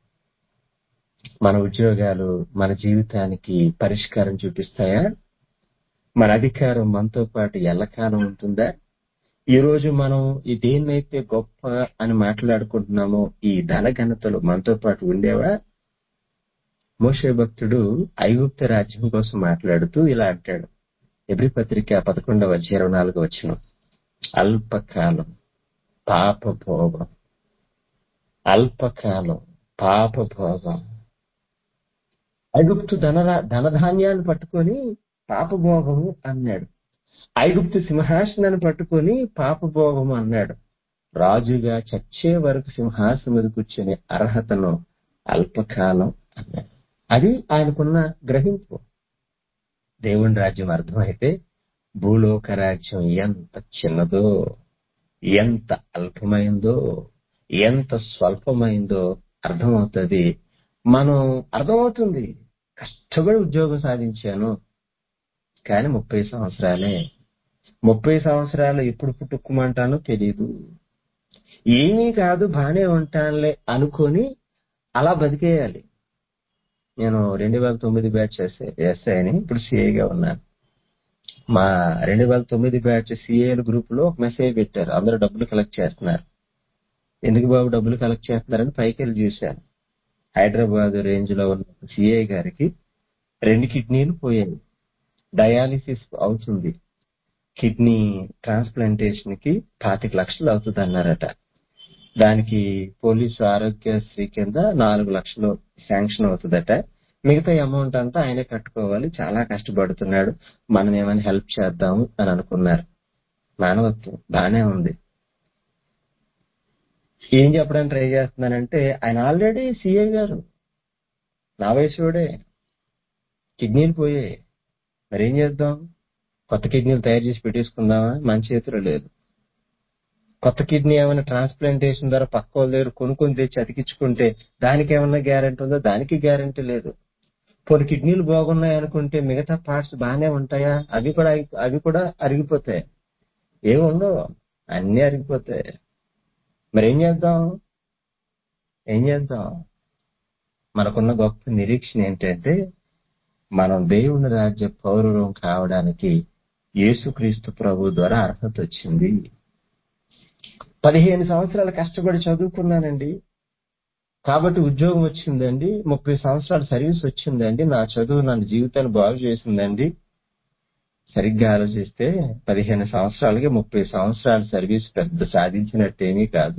మన ఉద్యోగాలు మన జీవితానికి పరిష్కారం చూపిస్తాయా? మన అధికారం మనతో పాటు ఎల్లకాలం ఉంటుందా? ఈ రోజు మనం ఈ దేన్నైతే గొప్ప అని మాట్లాడుకుంటున్నామో ఈ ధనఘనతలు మనతో పాటు ఉండేవా? మోషే భక్తుడు ఐగుప్తు రాజ్యం కోసం మాట్లాడుతూ ఇలా అంటాడు, ఎబ్రీ పత్రిక పదకొండవ ఇరవై నాలుగు వచనం, అల్పకాలం పాపభోగం, అల్పకాలం పాపభోగం. ఐగుప్తు ధన ధనధాన్యాన్ని పట్టుకొని పాపభోగము అన్నాడు, ఐగుప్తు సింహాసనాన్ని పట్టుకొని పాపభోగము అన్నాడు. రాజుగా చచ్చే వరకు సింహాసనం మీద కూర్చొని అర్హతను అల్పకాలం అన్నాడు. అది ఆయనకున్న గ్రహింపు. దేవుని రాజ్యం అర్థమైతే భూలోక రాజ్యం ఎంత చిన్నదో, ఎంత అల్పమైందో, ఎంత స్వల్పమైందో అర్థమవుతుంది. మనం అర్థమవుతుంది, కష్టపడి ఉద్యోగం సాధించాను కానీ ముప్పై సంవత్సరాలే. ముప్పై సంవత్సరాలు ఎప్పుడు పుట్టుకుమంటానో తెలీదు. ఏమీ కాదు బానే ఉంటానులే అనుకొని అలా బతికేయాలి. నేను రెండు వేల తొమ్మిది బ్యాచ్ ఎస్ఐ అని ఇప్పుడు సిఐగా ఉన్నాను. మా రెండు వేల తొమ్మిది బ్యాచ్ సిఏల గ్రూప్ లో ఒక మెసేజ్ పెట్టారు, అందరూ డబ్బులు కలెక్ట్ చేస్తున్నారు. ఎందుకు బాబు డబ్బులు కలెక్ట్ చేస్తున్నారని పైకి వెళ్ళి చూశాను. హైదరాబాద్ రేంజ్ లో ఉన్న సిఐ గారికి రెండు కిడ్నీలు పోయాయి, డయాలిసిస్ అవుతుంది, కిడ్నీ ట్రాన్స్ప్లాంటేషన్ కి పాతిక లక్షలు అవుతుంది అన్నారట. దానికి పోలీసు ఆరోగ్యశ్రీ కింద నాలుగు లక్షలు శాంక్షన్ అవుతుందట. మిగతా అమౌంట్ అంతా ఆయనే కట్టుకోవాలి, చాలా కష్టపడుతున్నాడు, మనం ఏమైనా హెల్ప్ చేద్దాము అని అనుకున్నారు. మానవత్వం బానే ఉంది. ఏం చెప్పడానికి ట్రై చేస్తున్నానంటే ఆయన ఆల్రెడీ సిఐ గారు, నా వయసుడే, కిడ్నీలు పోయాయి, మరేం చేద్దాం? కొత్త కిడ్నీలు తయారు చేసి పెట్టేసుకుందామా? మన చేతిలో లేదు. కొత్త కిడ్నీ ఏమైనా ట్రాన్స్ప్లాంటేషన్ ద్వారా పక్క వాళ్ళ దగ్గర కొనుక్కొని తెచ్చి అతికించుకుంటే దానికి ఏమన్నా గ్యారెంటీ ఉందో? దానికి గ్యారెంటీ లేదు. కొన్ని కిడ్నీలు బాగున్నాయి అనుకుంటే మిగతా పార్ట్స్ బాగానే ఉంటాయా? అవి కూడా అవి కూడా అరిగిపోతాయి, ఏమి ఉండవు, అన్ని అరిగిపోతాయి. మరి ఏం చేద్దాం? ఏం చేద్దాం? మనకున్న గొప్ప నిరీక్షణ ఏంటంటే మనం దేవుని రాజ్య పౌరులం కావడానికి యేసుక్రీస్తు ప్రభు ద్వారా అర్హత వచ్చింది. పదిహేను సంవత్సరాలు కష్టపడి చదువుకున్నానండి కాబట్టి ఉద్యోగం వచ్చిందండి, ముప్పై సంవత్సరాల సర్వీస్ వచ్చిందండి, నా చదువు నన్ను జీవితాన్ని బాగు చేసిందండి. సరిగ్గా ఆలోచిస్తే పదిహేను సంవత్సరాలకి ముప్పై సంవత్సరాల సర్వీస్ పెద్ద సాధించినట్టేమీ కాదు.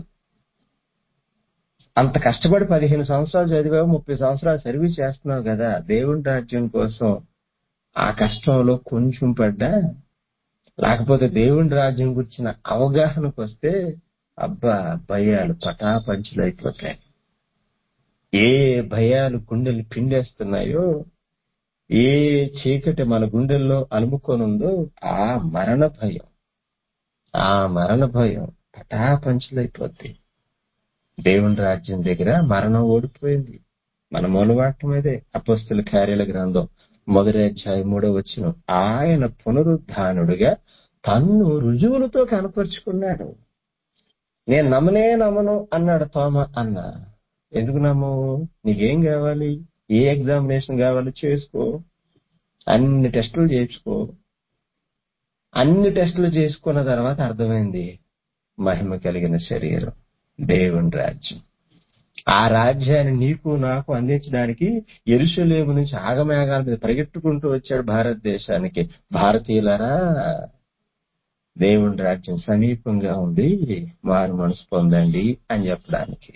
అంత కష్టపడి పదిహేను సంవత్సరాలు చదివావు, ముప్పై సంవత్సరాలు సర్వీస్ చేస్తున్నావు కదా, దేవుని రాజ్యం కోసం ఆ కష్టంలో కొంచెం పడ్డా, లేకపోతే దేవుని రాజ్యం గురించిన అవగాహనకు వస్తే అబ్బా భయాలు పటాపంచులు అయిపోతాయి. ఏ భయాలు గుండెలు పిండేస్తున్నాయో, ఏ చీకటి మన గుండెల్లో అలుముకొనుందో ఆ మరణ భయం, ఆ మరణ భయం పటాపంచులైపోద్ది. దేవుని రాజ్యం దగ్గర మరణం ఓడిపోయింది. మన మూలవాక్యం అదే, అపొస్తలుల కార్యాల గ్రంథం మొదటి అధ్యాయం మూడో వచనం. ఆయన పునరుద్ధానుడిగా తన్ను రుజువులతో కనపరుచుకున్నాడు. నేను నమ్మనే నమ్మను అన్నాడు తోమ అన్న. ఎందుకు నమ్మవు? నీకేం కావాలి? ఏ ఎగ్జామినేషన్ కావాలి చేసుకో, అన్ని టెస్టులు చేయించుకో. అన్ని టెస్టులు చేసుకున్న తర్వాత అర్థమైంది, మహిమ కలిగిన శరీరం, దేవుని రాజ్యం. ఆ రాజ్యాన్ని నీకు నాకు అందించడానికి యెరూషలేము నుంచి ఆగమేఘాల మీద పరిగెట్టుకుంటూ వచ్చాడు భారతదేశానికి. భారతీయులరా, దేవుని రాజ్యం సమీపంగా ఉంది, మారు మనసు పొందండి అని చెప్పడానికి.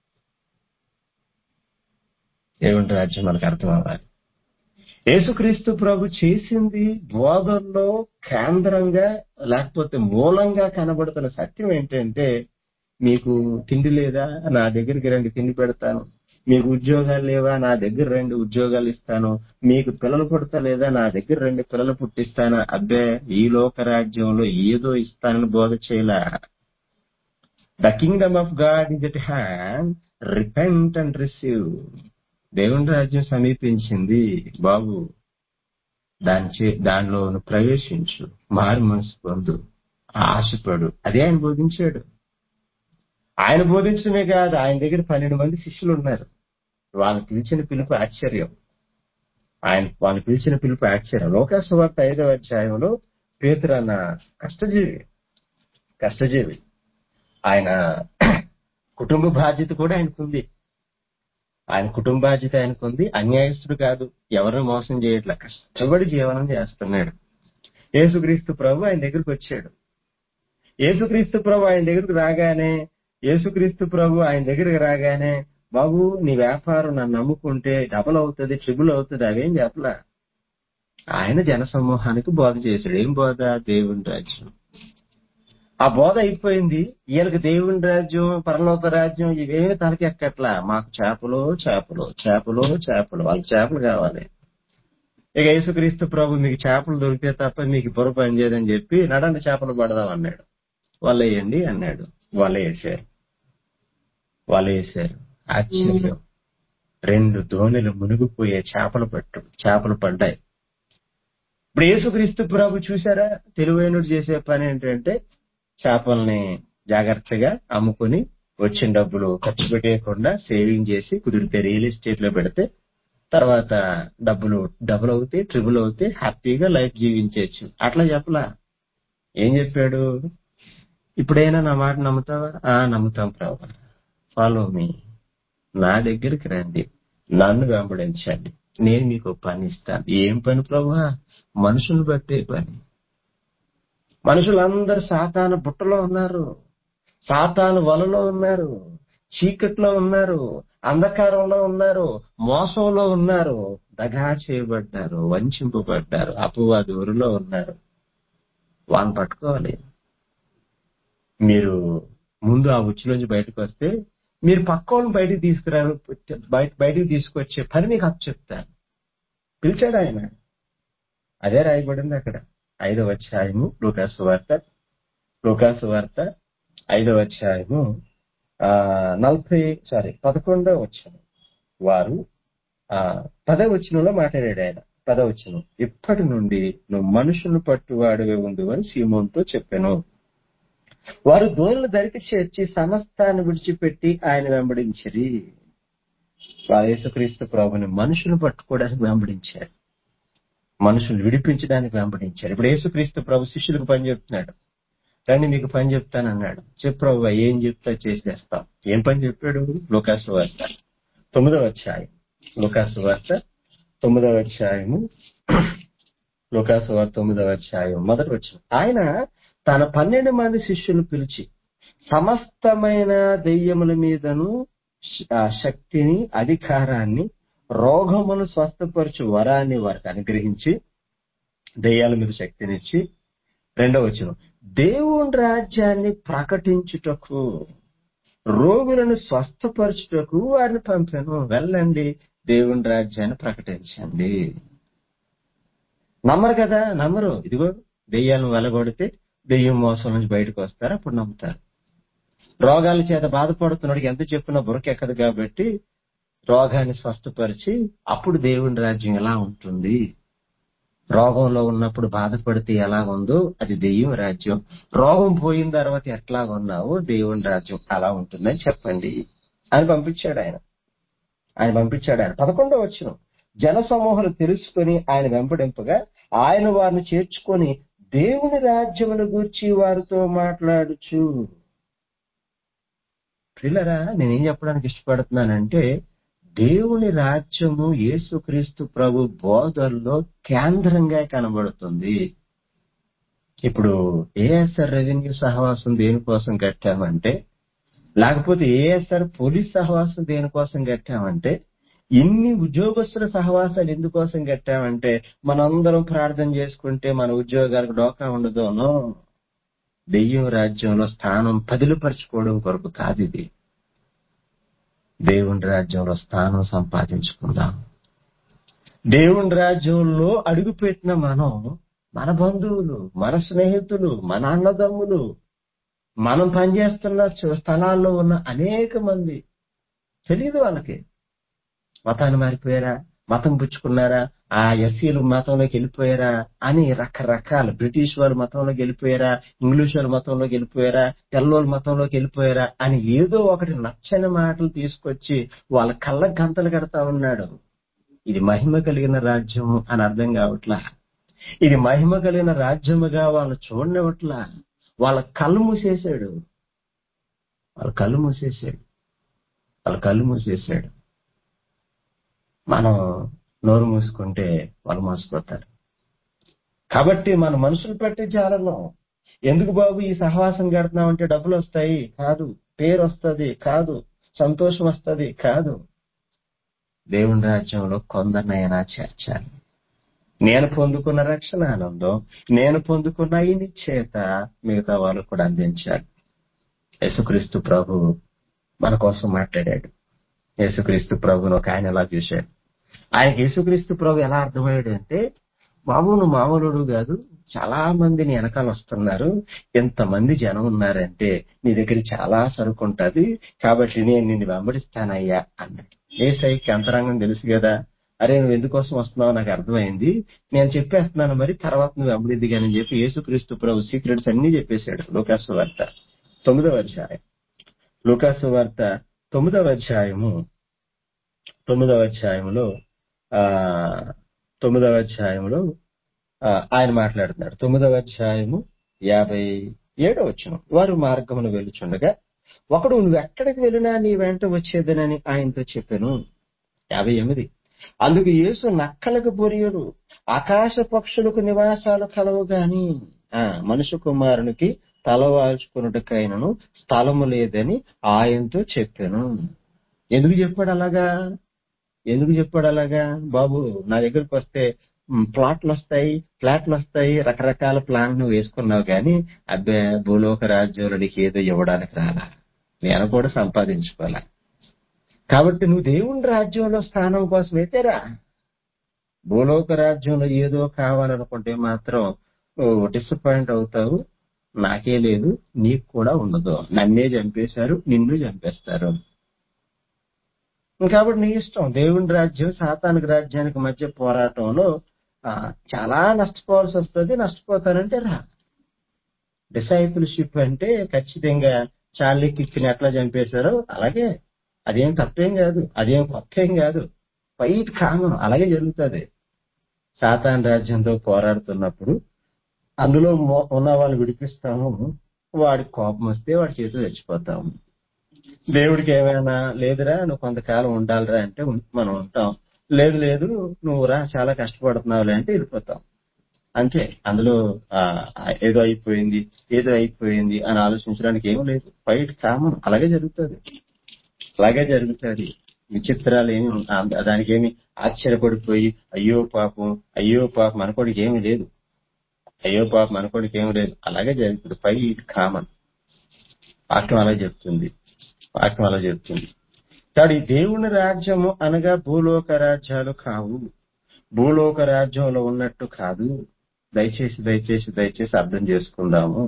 దేవుని రాజ్యం మనకు అర్థం అవ్వాలి. యేసుక్రీస్తు ప్రభు చేసింది బోధనలో కేంద్రంగా లేకపోతే మూలంగా కనబడుతున్న సత్యం ఏంటంటే, మీకు తిండి లేదా, నా దగ్గరికి రండి తిండి పెడతాను. మీకు ఉద్యోగాలు లేవా, నా దగ్గర రండి ఉద్యోగాలు ఇస్తాను. మీకు పిల్లలు పుడతలేదా, నా దగ్గర రండి పిల్లలు పుట్టిస్తాను. అబ్బే, ఈ లోక రాజ్యంలో ఏదో ఇస్తానని బోధ చేయలా. The kingdom of God is at hand, repent and receive. దేవుని రాజ్యం సమీపించింది బాబు, దాని చే దానిలో ప్రవేశించు, మారు మనసు పొందు, ఆశపడు. అదే ఆయన బోధించాడు. ఆయన బోధించడమే కాదు, ఆయన దగ్గర పన్నెండు మంది శిష్యులు ఉన్నారు. వాళ్ళని పిలిచిన పిలుపు ఆశ్చర్యం. ఆయన వాళ్ళని పిలిచిన పిలుపు ఆశ్చర్యం. లోకాసు వార్త ఐదవ అధ్యాయంలో పేతురు అన్న కష్టజీవి కష్టజీవి ఆయన కుటుంబ బాధ్యత కూడా ఆయనకుంది. ఆయన కుటుంబ బాధ్యత ఆయనకుంది. అన్యాయస్తుడు కాదు, ఎవరిని మోసం చేయట్లా, కష్టపడి జీవనం చేస్తున్నాడు. యేసుక్రీస్తు ప్రభు ఆయన దగ్గరికి వచ్చాడు. యేసుక్రీస్తు ప్రభు ఆయన దగ్గరకు రాగానే యేసుక్రీస్తు ప్రభు ఆయన దగ్గరికి రాగానే బాబు నీ వ్యాపారం నన్ను నమ్ముకుంటే డబుల్ అవుతుంది, ట్రిబుల్ అవుతుంది, అవేం చెప్పలా. ఆయన జన సమూహానికి బోధ చేశాడు. ఏం బోధ? దేవుని రాజ్యం. ఆ బోధ అయిపోయింది. వీళ్ళకి దేవుని రాజ్యం, పరలోక రాజ్యం ఇవేమీ తనకి ఎక్కట్లా. మాకు చేపలు చేపలు చేపలు చేపలు వాళ్ళకి చేపలు కావాలి. ఇక యేసుక్రీస్తు ప్రభు మీకు చేపలు దొరికితే తప్ప మీకు బుర్ర పని చేయదని చెప్పి నడండి చేపలు పడదాం అన్నాడు. వాళ్ళు వేయండి అన్నాడు. వాళ్ళు వేసారు వాళ్ళు వేసారు ఆశ్చర్యం. రెండు దోణిలు మునిగిపోయే చేపలు పట్టు చేపలు పడ్డాయి. ఇప్పుడు యేసుక్రీస్తు ప్రభు చూసారా, తెలివైనడు చేసే పని ఏంటంటే చేపల్ని జాగ్రత్తగా అమ్ముకుని వచ్చిన డబ్బులు ఖర్చు పెట్టేయకుండా సేవింగ్ చేసి కుదిరితే రియల్ ఎస్టేట్ లో పెడితే తర్వాత డబ్బులు డబుల్ అవుతాయి, ట్రిబుల్ అవుతాయి, హ్యాపీగా లైఫ్ జీవించవచ్చు. అట్లా చెప్పలా. ఏం చెప్పాడు? ఇప్పుడైనా నా మాట నమ్ముతావా? ఆ నమ్ముతాం ప్రభు. ఫాలో మీ, నా దగ్గరికి రండి, నన్ను వెంబడించండి, నేను మీకు పని ఇస్తాను. ఏం పని ప్రభువా? మనుషులు బట్టే పని. మనుషులందరూ సాతాను బుట్టలో ఉన్నారు, సాతాను వలలో ఉన్నారు, చీకట్లో ఉన్నారు, అంధకారంలో ఉన్నారు, మోసంలో ఉన్నారు, దగా చేయబడ్డారు, వంచింపబడ్డారు, అపవాది ఊరిలో ఉన్నారు. వాళ్ళని పట్టుకోవాలి. మీరు ముందు ఆ ఉచ్చులోంచి బయటకు వస్తే మీరు పక్కోళ్ళని బయటికి తీసుకురా బయట బయటికి తీసుకొచ్చే పని మీకు అప్పు చెప్తాను. పిలిచాడు ఆయన. అదే రాయబడింది అక్కడ ఐదవ అధ్యాయము లూకాసు వార్త లూకాసు వార్త ఐదవ అధ్యాయము ఆ నలభై సారీ పదకొండవ వచనం. వారు ఆ పదవ వచనంలో మాట్లాడాడు ఆయన. పదవ వచనం, ఇప్పటి నుండి నువ్వు మనుషులను పట్టువాడివే ఉండు అని సీమోనుతో చెప్పాను. వారు దోణులు దరికి చేర్చి సమస్తాన్ని విడిచిపెట్టి ఆయన వెంబడించిరి. యేసుక్రీస్తు ప్రభుని మనుషులు పట్టుకోవడానికి వెంబడించారు, మనుషులు విడిపించడానికి వెంబడించారు. ఇప్పుడు యేసుక్రీస్తు ప్రభు శిష్యులకు పని చెప్తున్నాడు. రండి మీకు పని చెప్తానన్నాడు. చెప్పు ప్రభు, ఏం చెప్తా చేసేస్తాం. ఏం పని చెప్పాడు? లూకాసు వార్త తొమ్మిదవ అధ్యాయం లూకాసు వార్త తొమ్మిదవ అధ్యాయము లూకాసు వార్త తొమ్మిదవ అధ్యాయం మొదటి వచనం. ఆయన తన పన్నెండు మంది శిష్యులు పిలిచి సమస్తమైన దెయ్యముల మీదను శక్తిని, అధికారాన్ని, రోగమును స్వస్థపరచు వరాన్ని వారికి అనుగ్రహించి దెయ్యాల మీద శక్తినిచ్చి, రెండవ వచనం, దేవుని రాజ్యాన్ని ప్రకటించుటకు, రోగులను స్వస్థపరచుటకు వారిని పంపాను. వెళ్ళండి, దేవుని రాజ్యాన్ని ప్రకటించండి. నమ్మరు కదా, నమ్మరు. ఇదిగో దెయ్యాలను వెలగొడితే దెయ్యం మోసం నుంచి బయటకు వస్తారు, అప్పుడు నమ్ముతారు. రోగాల చేత బాధపడుతున్నాడికి ఎంత చెప్పినా బురకెక్కదు కాబట్టి రోగాన్ని స్వస్థపరిచి అప్పుడు దేవుని రాజ్యం ఎలా ఉంటుంది, రోగంలో ఉన్నప్పుడు బాధపడితే ఎలా ఉందో అది దెయ్యం రాజ్యం, రోగం పోయిన తర్వాత ఎట్లా ఉన్నావో దేవుని రాజ్యం అలా ఉంటుందని చెప్పండి అని పంపించాడు ఆయన. ఆయన పంపించాడు ఆయన పదకొండవ వచనం, జన సమూహాలు తెలుసుకొని ఆయన వెంబడింపగా ఆయన వారిని చేర్చుకొని దేవుని రాజ్యమును గూర్చి వారితో మాట్లాడుచు. ప్రియులారా, నేనేం చెప్పడానికి ఇష్టపడుతున్నానంటే దేవుని రాజ్యము యేసుక్రీస్తు ప్రభు బోధల్లో కేంద్రంగా కనబడుతుంది. ఇప్పుడు ఏఎస్ఆర్ రెవెన్యూ సహవాసం దేనికోసం కట్టామంటే, లేకపోతే ఏఎస్ఆర్ పోలీస్ సహవాసం దేనికోసం కట్టామంటే, ఇన్ని ఉద్యోగస్తుల సహవాసాలు ఎందుకోసం కట్టామంటే మనందరం ప్రార్థన చేసుకుంటే మన ఉద్యోగాలకు డోకా ఉండదోనో, దెయ్యం రాజ్యంలో స్థానం పదిలిపరచుకోవడం కొరకు కాదు. ఇది దేవుని రాజ్యంలో స్థానం సంపాదించుకుందాం. దేవుని రాజ్యంలో అడుగుపెట్టిన మనం, మన బంధువులు, మన స్నేహితులు, మన అన్నదమ్ములు, మనం పనిచేస్తున్న స్థలాల్లో ఉన్న అనేక మంది తెలియదు వాళ్ళకి. మతాన్ని మారిపోయారా, మతం పుచ్చుకున్నారా, ఆ ఎస్సీలు మతంలోకి వెళ్ళిపోయారా అని రకరకాల, బ్రిటిష్ వాళ్ళు మతంలోకి వెళ్ళిపోయారా, ఇంగ్లీష్ వాళ్ళు మతంలోకి వెళ్ళిపోయారా, తెల్లోళ్ళు మతంలోకి వెళ్ళిపోయారా అని ఏదో ఒకటి నచ్చని మాటలు తీసుకొచ్చి వాళ్ళ కళ్ళ గంతలు కడతా ఉన్నాడు. ఇది మహిమ కలిగిన రాజ్యం అని అర్థం కావట్లా. ఇది మహిమ కలిగిన రాజ్యముగా వాళ్ళు చూడనివ్వట్లా. వాళ్ళ కళ్ళు మూసేశాడు వాళ్ళ కళ్ళు మూసేశాడు వాళ్ళ కళ్ళు మూసేశాడు మనం నోరు మూసుకుంటే వాళ్ళు మోసపోతారు. కాబట్టి మన మనుషులు పెట్టే జాలలో ఎందుకు బాబు ఈ సహవాసం కడుతున్నామంటే డబ్బులు వస్తాయి కాదు, పేరు వస్తుంది కాదు, సంతోషం వస్తుంది కాదు. దేవుని రాజ్యంలో కొందరినైనా చేర్చాలి. నేను పొందుకున్న రక్షణ ఆనందం, నేను పొందుకున్న ఈ నిశ్చయత మిగతా వాళ్ళు కూడా అందించాలి. యేసుక్రీస్తు ప్రభు మన కోసం మాట్లాడాడు. యేసుక్రీస్తు ప్రభును ఒక ఆయన ఎలా చూశాడు. ఆయనకి యేసుక్రీస్తు ప్రభు ఎలా అర్థమయ్యాడు అంటే, బాబు నువ్వు మామూలుడు కాదు, చాలా మంది నీ వెనకాల వస్తున్నారు, ఎంతమంది జనం ఉన్నారంటే నీ దగ్గర చాలా సరుకు ఉంటది, కాబట్టి నేను నిన్ను వెంబడిస్తానయ్యా అన్నాడు. యేసయ్యకి అంతరంగం తెలుసు కదా, అరే నువ్వు ఎందుకోసం వస్తున్నావు నాకు అర్థమైంది, నేను చెప్పేస్తున్నాను, మరి తర్వాత నువ్వు వెంబడిద్ది కానీ చెప్పి యేసుక్రీస్తు ప్రభు సీక్రెట్స్ అన్ని చెప్పేశాడు. లూకాసు వార్త తొమ్మిదవ అధ్యాయం లూకాసు వార్త తొమ్మిదవ అధ్యాయము తొమ్మిదవ అధ్యాయంలో ఆ తొమ్మిదవ అధ్యాయంలో ఆ, ఆయన మాట్లాడుతున్నాడు. తొమ్మిదవ అధ్యాయము యాభై ఏడో వచనం. వారు మార్గమును వెలుచుండగా ఒకడు నువ్వు ఎక్కడికి వెళ్ళినా నీ వెంట వచ్చేదనని ఆయనతో చెప్పాను. యాభై ఎనిమిది. అందుకు యేసు నక్కలకు బొరియలు, ఆకాశ పక్షులకు నివాసాలు కలవు గాని ఆ మనుష్య కుమారునికి తలవాల్చుకున్నట్టుకైనను స్థలము లేదని ఆయనతో చెప్పాను. ఎందుకు చెప్పాడు అలాగా? ఎందుకు చెప్పాడు అలాగా? బాబు నా దగ్గరకు వస్తే ఉమ్, ప్లాట్లు వస్తాయి ఫ్లాట్లు వస్తాయి రకరకాల ప్లాన్ నువ్వు వేసుకున్నావు కానీ అబ్బే భూలోక రాజ్యాలకి ఏదో ఇవ్వడానికి రాలా, నేను కూడా సంపాదించుకోవాలా. కాబట్టి నువ్వు దేవుని రాజ్యంలో స్థానం కోసం అయితే రా. భూలోక రాజ్యంలో ఏదో కావాలనుకుంటే మాత్రం డిసప్పాయింట్ అవుతావు. నాకే లేదు, నీకు కూడా ఉండదు. నన్నే చంపేశారు, నిన్ను చంపేస్తారు. కాబట్టి నీ ఇష్టం. దేవుని రాజ్యం సాతానికి రాజ్యానికి మధ్య పోరాటంలో ఆ, చాలా నష్టపోవాల్సి వస్తుంది. నష్టపోతానంటే రా. డిసైపుల్షిప్ అంటే ఖచ్చితంగా చార్లీ కిక్ని ఎట్లా చంపేశారో అలాగే, అదేం తప్పేం కాదు, అదేం కొత్త ఏం కాదు, ఫైట్ కామన్, అలాగే జరుగుతుంది. సాతాన్ రాజ్యంతో పోరాడుతున్నప్పుడు అందులో మో- ఉన్న వాళ్ళు విడిపిస్తాము, వాడి కోపం వస్తే వాడి చేతిలో చచ్చిపోతాము. దేవుడికి ఏమైనా లేదురా నువ్వు కొంతకాలం ఉండాలిరా అంటే ఉం- మనం ఉంటాం. లేదు లేదు నువ్వు రా చాలా కష్టపడుతున్నావులే అంటే వెళ్ళిపోతాం. అంతే. అందులో ఆ ఏదో అయిపోయింది ఏదో అయిపోయింది అని ఆలోచించడానికి ఏం లేదు. ఫైట్ కామన్, అలాగే జరుగుతుంది, అలాగే జరుగుతుంది. విచిత్రాలు ఏమి ఉం- ఆ- దానికి ఏమి ఆశ్చర్యపడిపోయి అయ్యో పాపం అయ్యో పాపం అనుకోడికి ఏమీ లేదు. అయ్యో పాపం అనుకోడికి ఏమి లేదు, అలాగే జరుగుతుంది. Fight common. వాక్యం అలా చెప్తుంది, వాక్యం అలా చెప్తుంది. కాబట్టి ఈ దేవుని రాజ్యము అనగా భూలోక రాజ్యాలు కావు, భూలోక రాజ్యంలో ఉన్నట్టు కాదు. దయచేసి దయచేసి దయచేసి అర్థం చేసుకుందాము.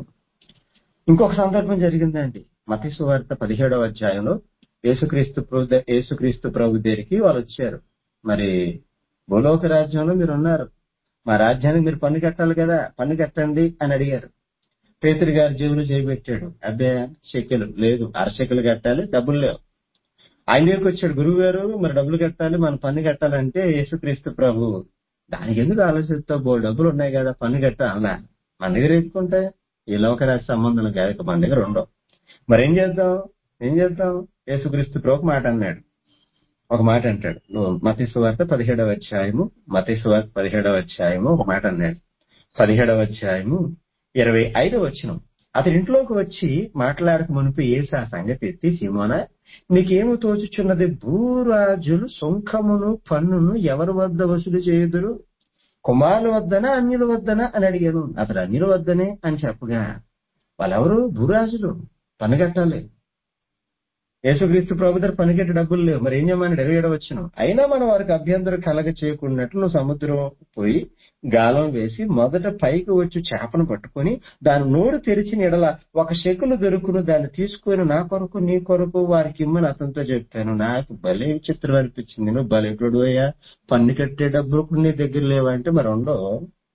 ఇంకొక సందర్భం జరిగిందండి. మత్తయి సువార్త పదిహేడవ అధ్యాయంలో యేసుక్రీస్తు ప్రభు యేసుక్రీస్తు ప్రభు దగ్గరికి వాళ్ళు వచ్చారు. మరి భూలోక రాజ్యంలో మీరు ఉన్నారు, మా రాజ్యానికి మీరు పన్ను కట్టాలి కదా, పన్ను కట్టండి అని అడిగారు. పేతురు గారి జేబులో చేయబెట్టాడు. అబ్బే షెకెలు లేదు, అరషెకెలు కట్టాలి, డబ్బులు లేవు. ఆయన దగ్గరికి వచ్చాడు, గురువు గారు మరి డబ్బులు కట్టాలి, మన పన్ను కట్టాలంటే యేసుక్రీస్తు ప్రభు దానికి ఎందుకు ఆలోచిస్తావు, బోల్ డబ్బులు ఉన్నాయి కదా పన్ను కట్ట అలా. మన దగ్గర ఎత్తుకుంటే ఈ లోకరాజ సంబంధం కాదు, మన దగ్గర ఉండవు. మరి ఏం చేద్దాం ఏం చేద్దాం యేసుక్రీస్తు ప్రభు ఒక మాట అన్నాడు. ఒక మాట అంటాడు. నువ్వు మత్తయి సువార్త పదిహేడవ అధ్యాయము మత్తయి సువార్త పదిహేడవ అధ్యాయము ఒక మాట అన్నాడు. పదిహేడవ అధ్యాయము ఇరవై ఐదవ వచనం. అతని ఇంట్లోకి వచ్చి మాట్లాడక మునిపి యేసు ఆ సంగతి ఎత్తి, సీమోనా నీకేమో తోచుచున్నది, భూరాజులు సుంకమును పన్నును ఎవరి వద్ద వసూలు చేయుదురు, కుమారుల వద్దనా అన్యుల వద్దనా అని అడిగాను. అతడు అన్యుల వద్దనే అని చెప్పగా, వాళ్ళెవరు? భూరాజులు, పన్ను కట్టాలి. యేసుక్రీస్తు ప్రభు దగ్గర పనికెట్టి డబ్బులు లేవు. మరి ఏం చేయమని ఇరవై ఏడవ వచనం. అయినా మనం వారికి అభ్యంతరం కలగ చేయకున్నట్లు నువ్వు సముద్రం పోయి గాలం వేసి మొదట పైకి వచ్చి చేపను పట్టుకొని దాని నోరు తెరిచిన ఎడల ఒక శకులు దొరుకును, దాన్ని తీసుకొని నా కొరకు నీ కొరకు వారికి ఇమ్మని అతనితో చెప్పాను. నాకు భలే విచిత్రం అనిపించింది. నువ్వు భలే ఇప్పుడు అయ్యా, పన్ను కట్టే డబ్బులు కూడా నీ దగ్గర లేవా అంటే మరి ఉండవు.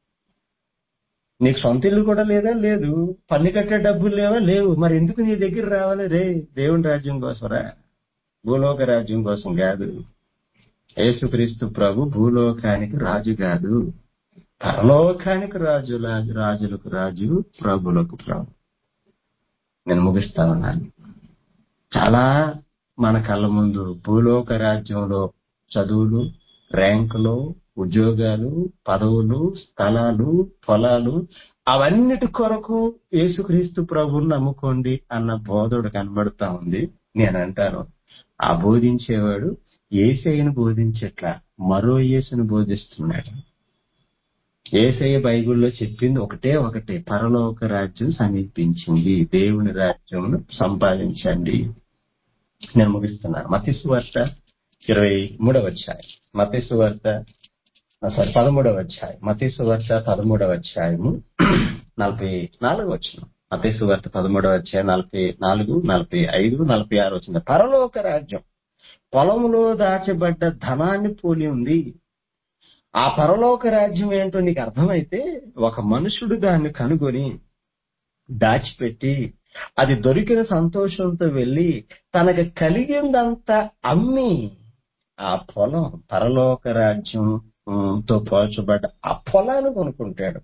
నీకు సొంత ఇల్లు కూడా లేదా? లేదు. పన్ను కట్టే డబ్బులు లేవా? లేవు. మరి ఎందుకు నీ దగ్గర రావాలి? రే దేవుని రాజ్యం కోసం రా, భూలోక రాజ్యం కోసం కాదు. యేసుక్రీస్తు ప్రభు భూలోకానికి రాజు కాదు, పరలోకానికి రాజు, రాజులకు రాజు, ప్రభులకు ప్రభు. నేను ముగిస్తా ఉన్నాను. చాలా మన కళ్ళ ముందు భూలోక రాజ్యంలో చదువులు, ర్యాంకులు, ఉద్యోగాలు, పదవులు, స్థలాలు, పొలాలు, అవన్నిటి కొరకు యేసుక్రీస్తు ప్రభువుని నమ్ముకోండి అన్న బోధుడు కనబడతా ఉంది. నేను అంటాను, ఆ బోధించేవాడు యేసయ్యను బోధించట్లా, మరో యేసును బోధిస్తున్నాడు. యేసయ్య బైబిల్లో చెప్పింది ఒకటే ఒకటే, పరలోక రాజ్యం సమీపించింది, దేవుని రాజ్యం సంపాదించండి. నేను ముగిస్తున్నాను. మత్తయి సువార్త ఇరవై మూడవ అధ్యాయం మత్తయి సువార్త సారీ పదమూడవ అధ్యాయం మత్తయి సువార్త పదమూడవ అధ్యాయము నలభై నాలుగు వచనం. మత్తయి సువార్త పదమూడవ అధ్యాయం నలభై నాలుగు నలభై ఐదు నలభై ఆరు వచ్చింది. పరలోక రాజ్యం పొలంలో దాచబడ్డ ధనాన్ని పోలి ఉంది. ఆ పరలోక రాజ్యం ఏంటో నీకు అర్థమైతే ఒక మనుషుడు దాన్ని కనుగొని దాచిపెట్టి అది దొరికిన సంతోషంతో వెళ్లి తనకు కలిగిందంతా అమ్మి ఆ పొలం పరలోక రాజ్యంతో పోల్చబడ్డ ఆ పొలాన్ని కొనుక్కుంటాడు.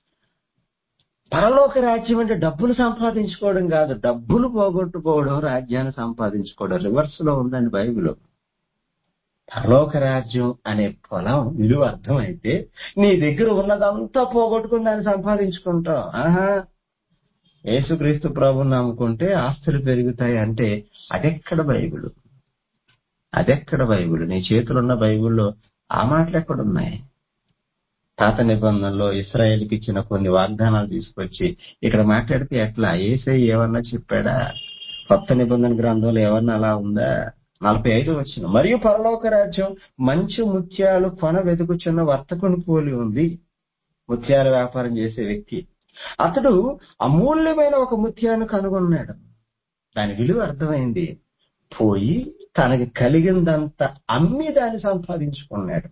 పరలోక రాజ్యం అంటే డబ్బులు సంపాదించుకోవడం కాదు, డబ్బులు పోగొట్టుకోవడం, రాజ్యాన్ని సంపాదించుకోవడం. రివర్స్ లో ఉందండి బైబిల్. పరలోక రాజ్యం అనే పొలం విలువ అర్థమైతే నీ దగ్గర ఉన్నదంతా పోగొట్టుకుని దాన్ని సంపాదించుకుంటావు. ఆహా, యేసుక్రీస్తు ప్రభువుని నమ్ముకుంటే ఆస్తులు పెరుగుతాయి అంటే అదెక్కడ బైబిల్? అదెక్కడ బైబిల్? నీ చేతులున్న బైబిల్లో ఆ మాటలు ఎక్కడున్నాయి? పాత నిబంధనలో ఇశ్రాయేలుకి ఇచ్చిన కొన్ని వాగ్దానాలు తీసుకొచ్చి ఇక్కడ మాట్లాడితే ఎట్లా? యేసయ్య ఏమన్నా చెప్పాడా? కొత్త నిబంధన గ్రంథంలో ఏమన్నా అలా ఉందా? నలభై ఐదు వచ్చిన మరియు పరలోక రాజ్యం మంచి ముత్యాలు కొన వెతుకుచున్న వర్తకుని పోలి ఉంది. ముత్యాల వ్యాపారం చేసే వ్యక్తి అతడు అమూల్యమైన ఒక ముత్యాన్ని కనుగొన్నాడు. దాని విలువ అర్థమైంది. పోయి తనకి కలిగిందంతా అమ్మి దాన్ని సంపాదించుకున్నాడు.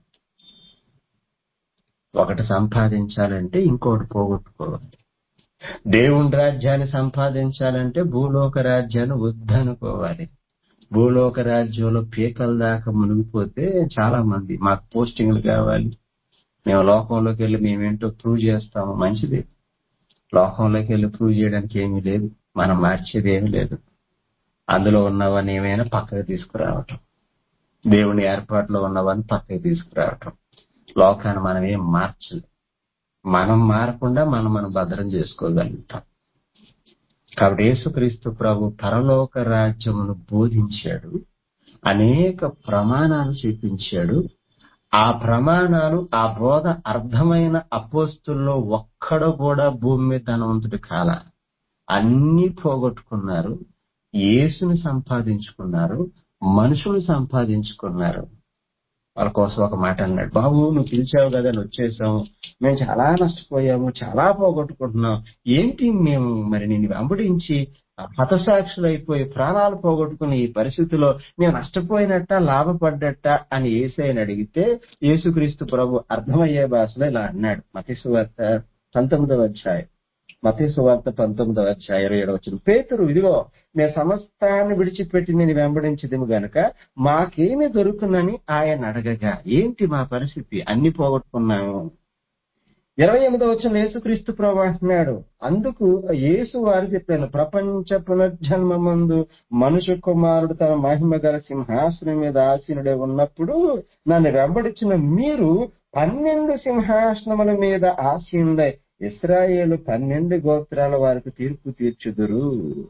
ఒకటి సంపాదించాలంటే ఇంకోటి పోగొట్టుకోవాలి. దేవుని రాజ్యాన్ని సంపాదించాలంటే భూలోక రాజ్యాన్ని వద్దనుకోవాలి. భూలోక రాజ్యంలో పీకల దాకా మునిగిపోతే చాలా మంది మాకు పోస్టింగ్లు కావాలి, మేము లోకంలోకి వెళ్ళి మేమేంటో ప్రూవ్ చేస్తాము. మంచిది, లోకంలోకి వెళ్ళి ప్రూవ్ చేయడానికి ఏమీ లేదు, మనం మార్చేది ఏమీ లేదు. అందులో ఉన్నవన్నీ ఏమైనా పక్కకు తీసుకురావటం, దేవుని ఏర్పాటులో ఉన్నవన్నీ పక్కకు తీసుకురావటం. లోకాన్ని మనం ఏం మార్చలేదు. మనం మారకుండా మనం మనం భద్రం చేసుకోగలుగుతాం. కాబట్టి యేసుక్రీస్తు ప్రభు పరలోక రాజ్యమును బోధించాడు, అనేక ప్రమాణాలు చూపించాడు. ఆ ప్రమాణాలు, ఆ బోధ అర్థమైన అపోస్తుల్లో ఒక్కడు కూడా భూమి మీద ధనవంతుడు కాల. అన్ని పోగొట్టుకున్నారు, యేసుని సంపాదించుకున్నారు, మనుషులు సంపాదించుకున్నారు. వాళ్ళ కోసం ఒక మాట అన్నాడు, బాబు నువ్వు పిలిచావు కదా, నువ్వు వచ్చేసాము, మేము చాలా నష్టపోయాము, చాలా పోగొట్టుకుంటున్నాం. ఏంటి మేము మరి నిన్ను వెంబడించి హతసాక్షులు అయిపోయి ప్రాణాలు పోగొట్టుకుని ఈ పరిస్థితిలో మేము నష్టపోయినట్ట లాభపడ్డట్ట అని యేసయ్యని అడిగితే యేసుక్రీస్తు ప్రభు అర్థమయ్యే భాషలో ఇలా అన్నాడు. మత్తయి సువార్త పంతొమ్మిదవ అధ్యాయం మత్తయి సువార్త పంతొమ్మిదవ అధ్యాయం ఇరవై ఏడవ వచనం. పేతురు, ఇదిగో మేము సమస్తాన్ని విడిచిపెట్టి నేను వెంబడించదేము గనుక మాకేమి దొరుకునని ఆయన అడగగా, ఏంటి మా పరిస్థితి? అన్ని పోగొట్టుకున్నాము. ఇరవై ఎనిమిదవ వచనం యేసుక్రీస్తు ప్రభు అంటున్నాడు, అందుకు యేసు వారు చెప్పాను, ప్రపంచ పునర్జన్మమందు మనుష్య కుమారుడు తన మహిమ గల సింహాసనం మీద ఆసీనుడే ఉన్నప్పుడు నన్ను వెంబడించిన మీరు పన్నెండు సింహాసనముల మీద ఆసీనుడై ఇశ్రాయేలు పన్నెండు గోత్రాల వారికి తీర్పు తీర్చుదురు.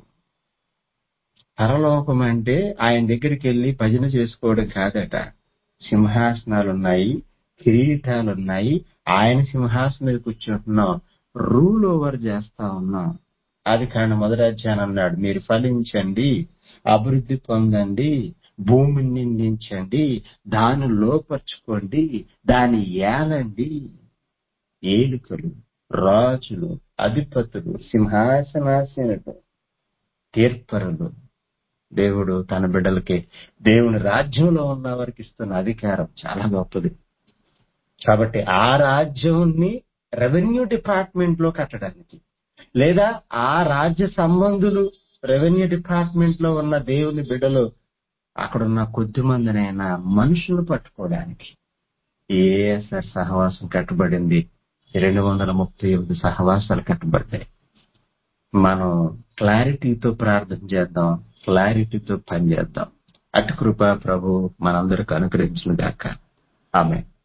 పరలోకం అంటే ఆయన దగ్గరికి వెళ్ళి భజన చేసుకోవడం కాదట. సింహాసనాలున్నాయి, కిరీటాలున్నాయి, ఆయన సింహాసనం మీద కూర్చుంటున్నాం, రూల్ ఓవర్ చేస్తా ఉన్నాం. అది కాని మొదటి అధ్యాయం అన్నాడు, మీరు ఫలించండి, అభివృద్ధి పొందండి, భూమిని నిందించండి, దాన్ని లోపర్చుకోండి, దాన్ని ఏలండి. ఏలుకలు, రాజులు, అధిపతులు, సింహాసనాసీనులు, తీర్పరులు. దేవుడు తన బిడ్డలకి దేవుని రాజ్యంలో ఉన్న వారికి ఇస్తున్న అధికారం చాలా గొప్పది. కాబట్టి ఆ రాజ్యాన్ని రెవెన్యూ డిపార్ట్మెంట్ లో కట్టడానికి, లేదా ఆ రాజ్య సంబంధులు రెవెన్యూ డిపార్ట్మెంట్ లో ఉన్న దేవుని బిడ్డలు అక్కడున్న కొద్ది మందినైనా మనుషులు పట్టుకోవడానికి ఏఎస్ఆర్ సహవాసం కట్టబడింది. రెండు వందల ముప్పై ఎనిమిది సహవాసాలు కట్టబడ్డాయి. మనం క్లారిటీతో ప్రార్థన చేద్దాం, క్లారిటీతో పనిచేద్దాం. అటు కృప ప్రభు మనందరికి అనుగ్రహించును గాక. ఆమేన్.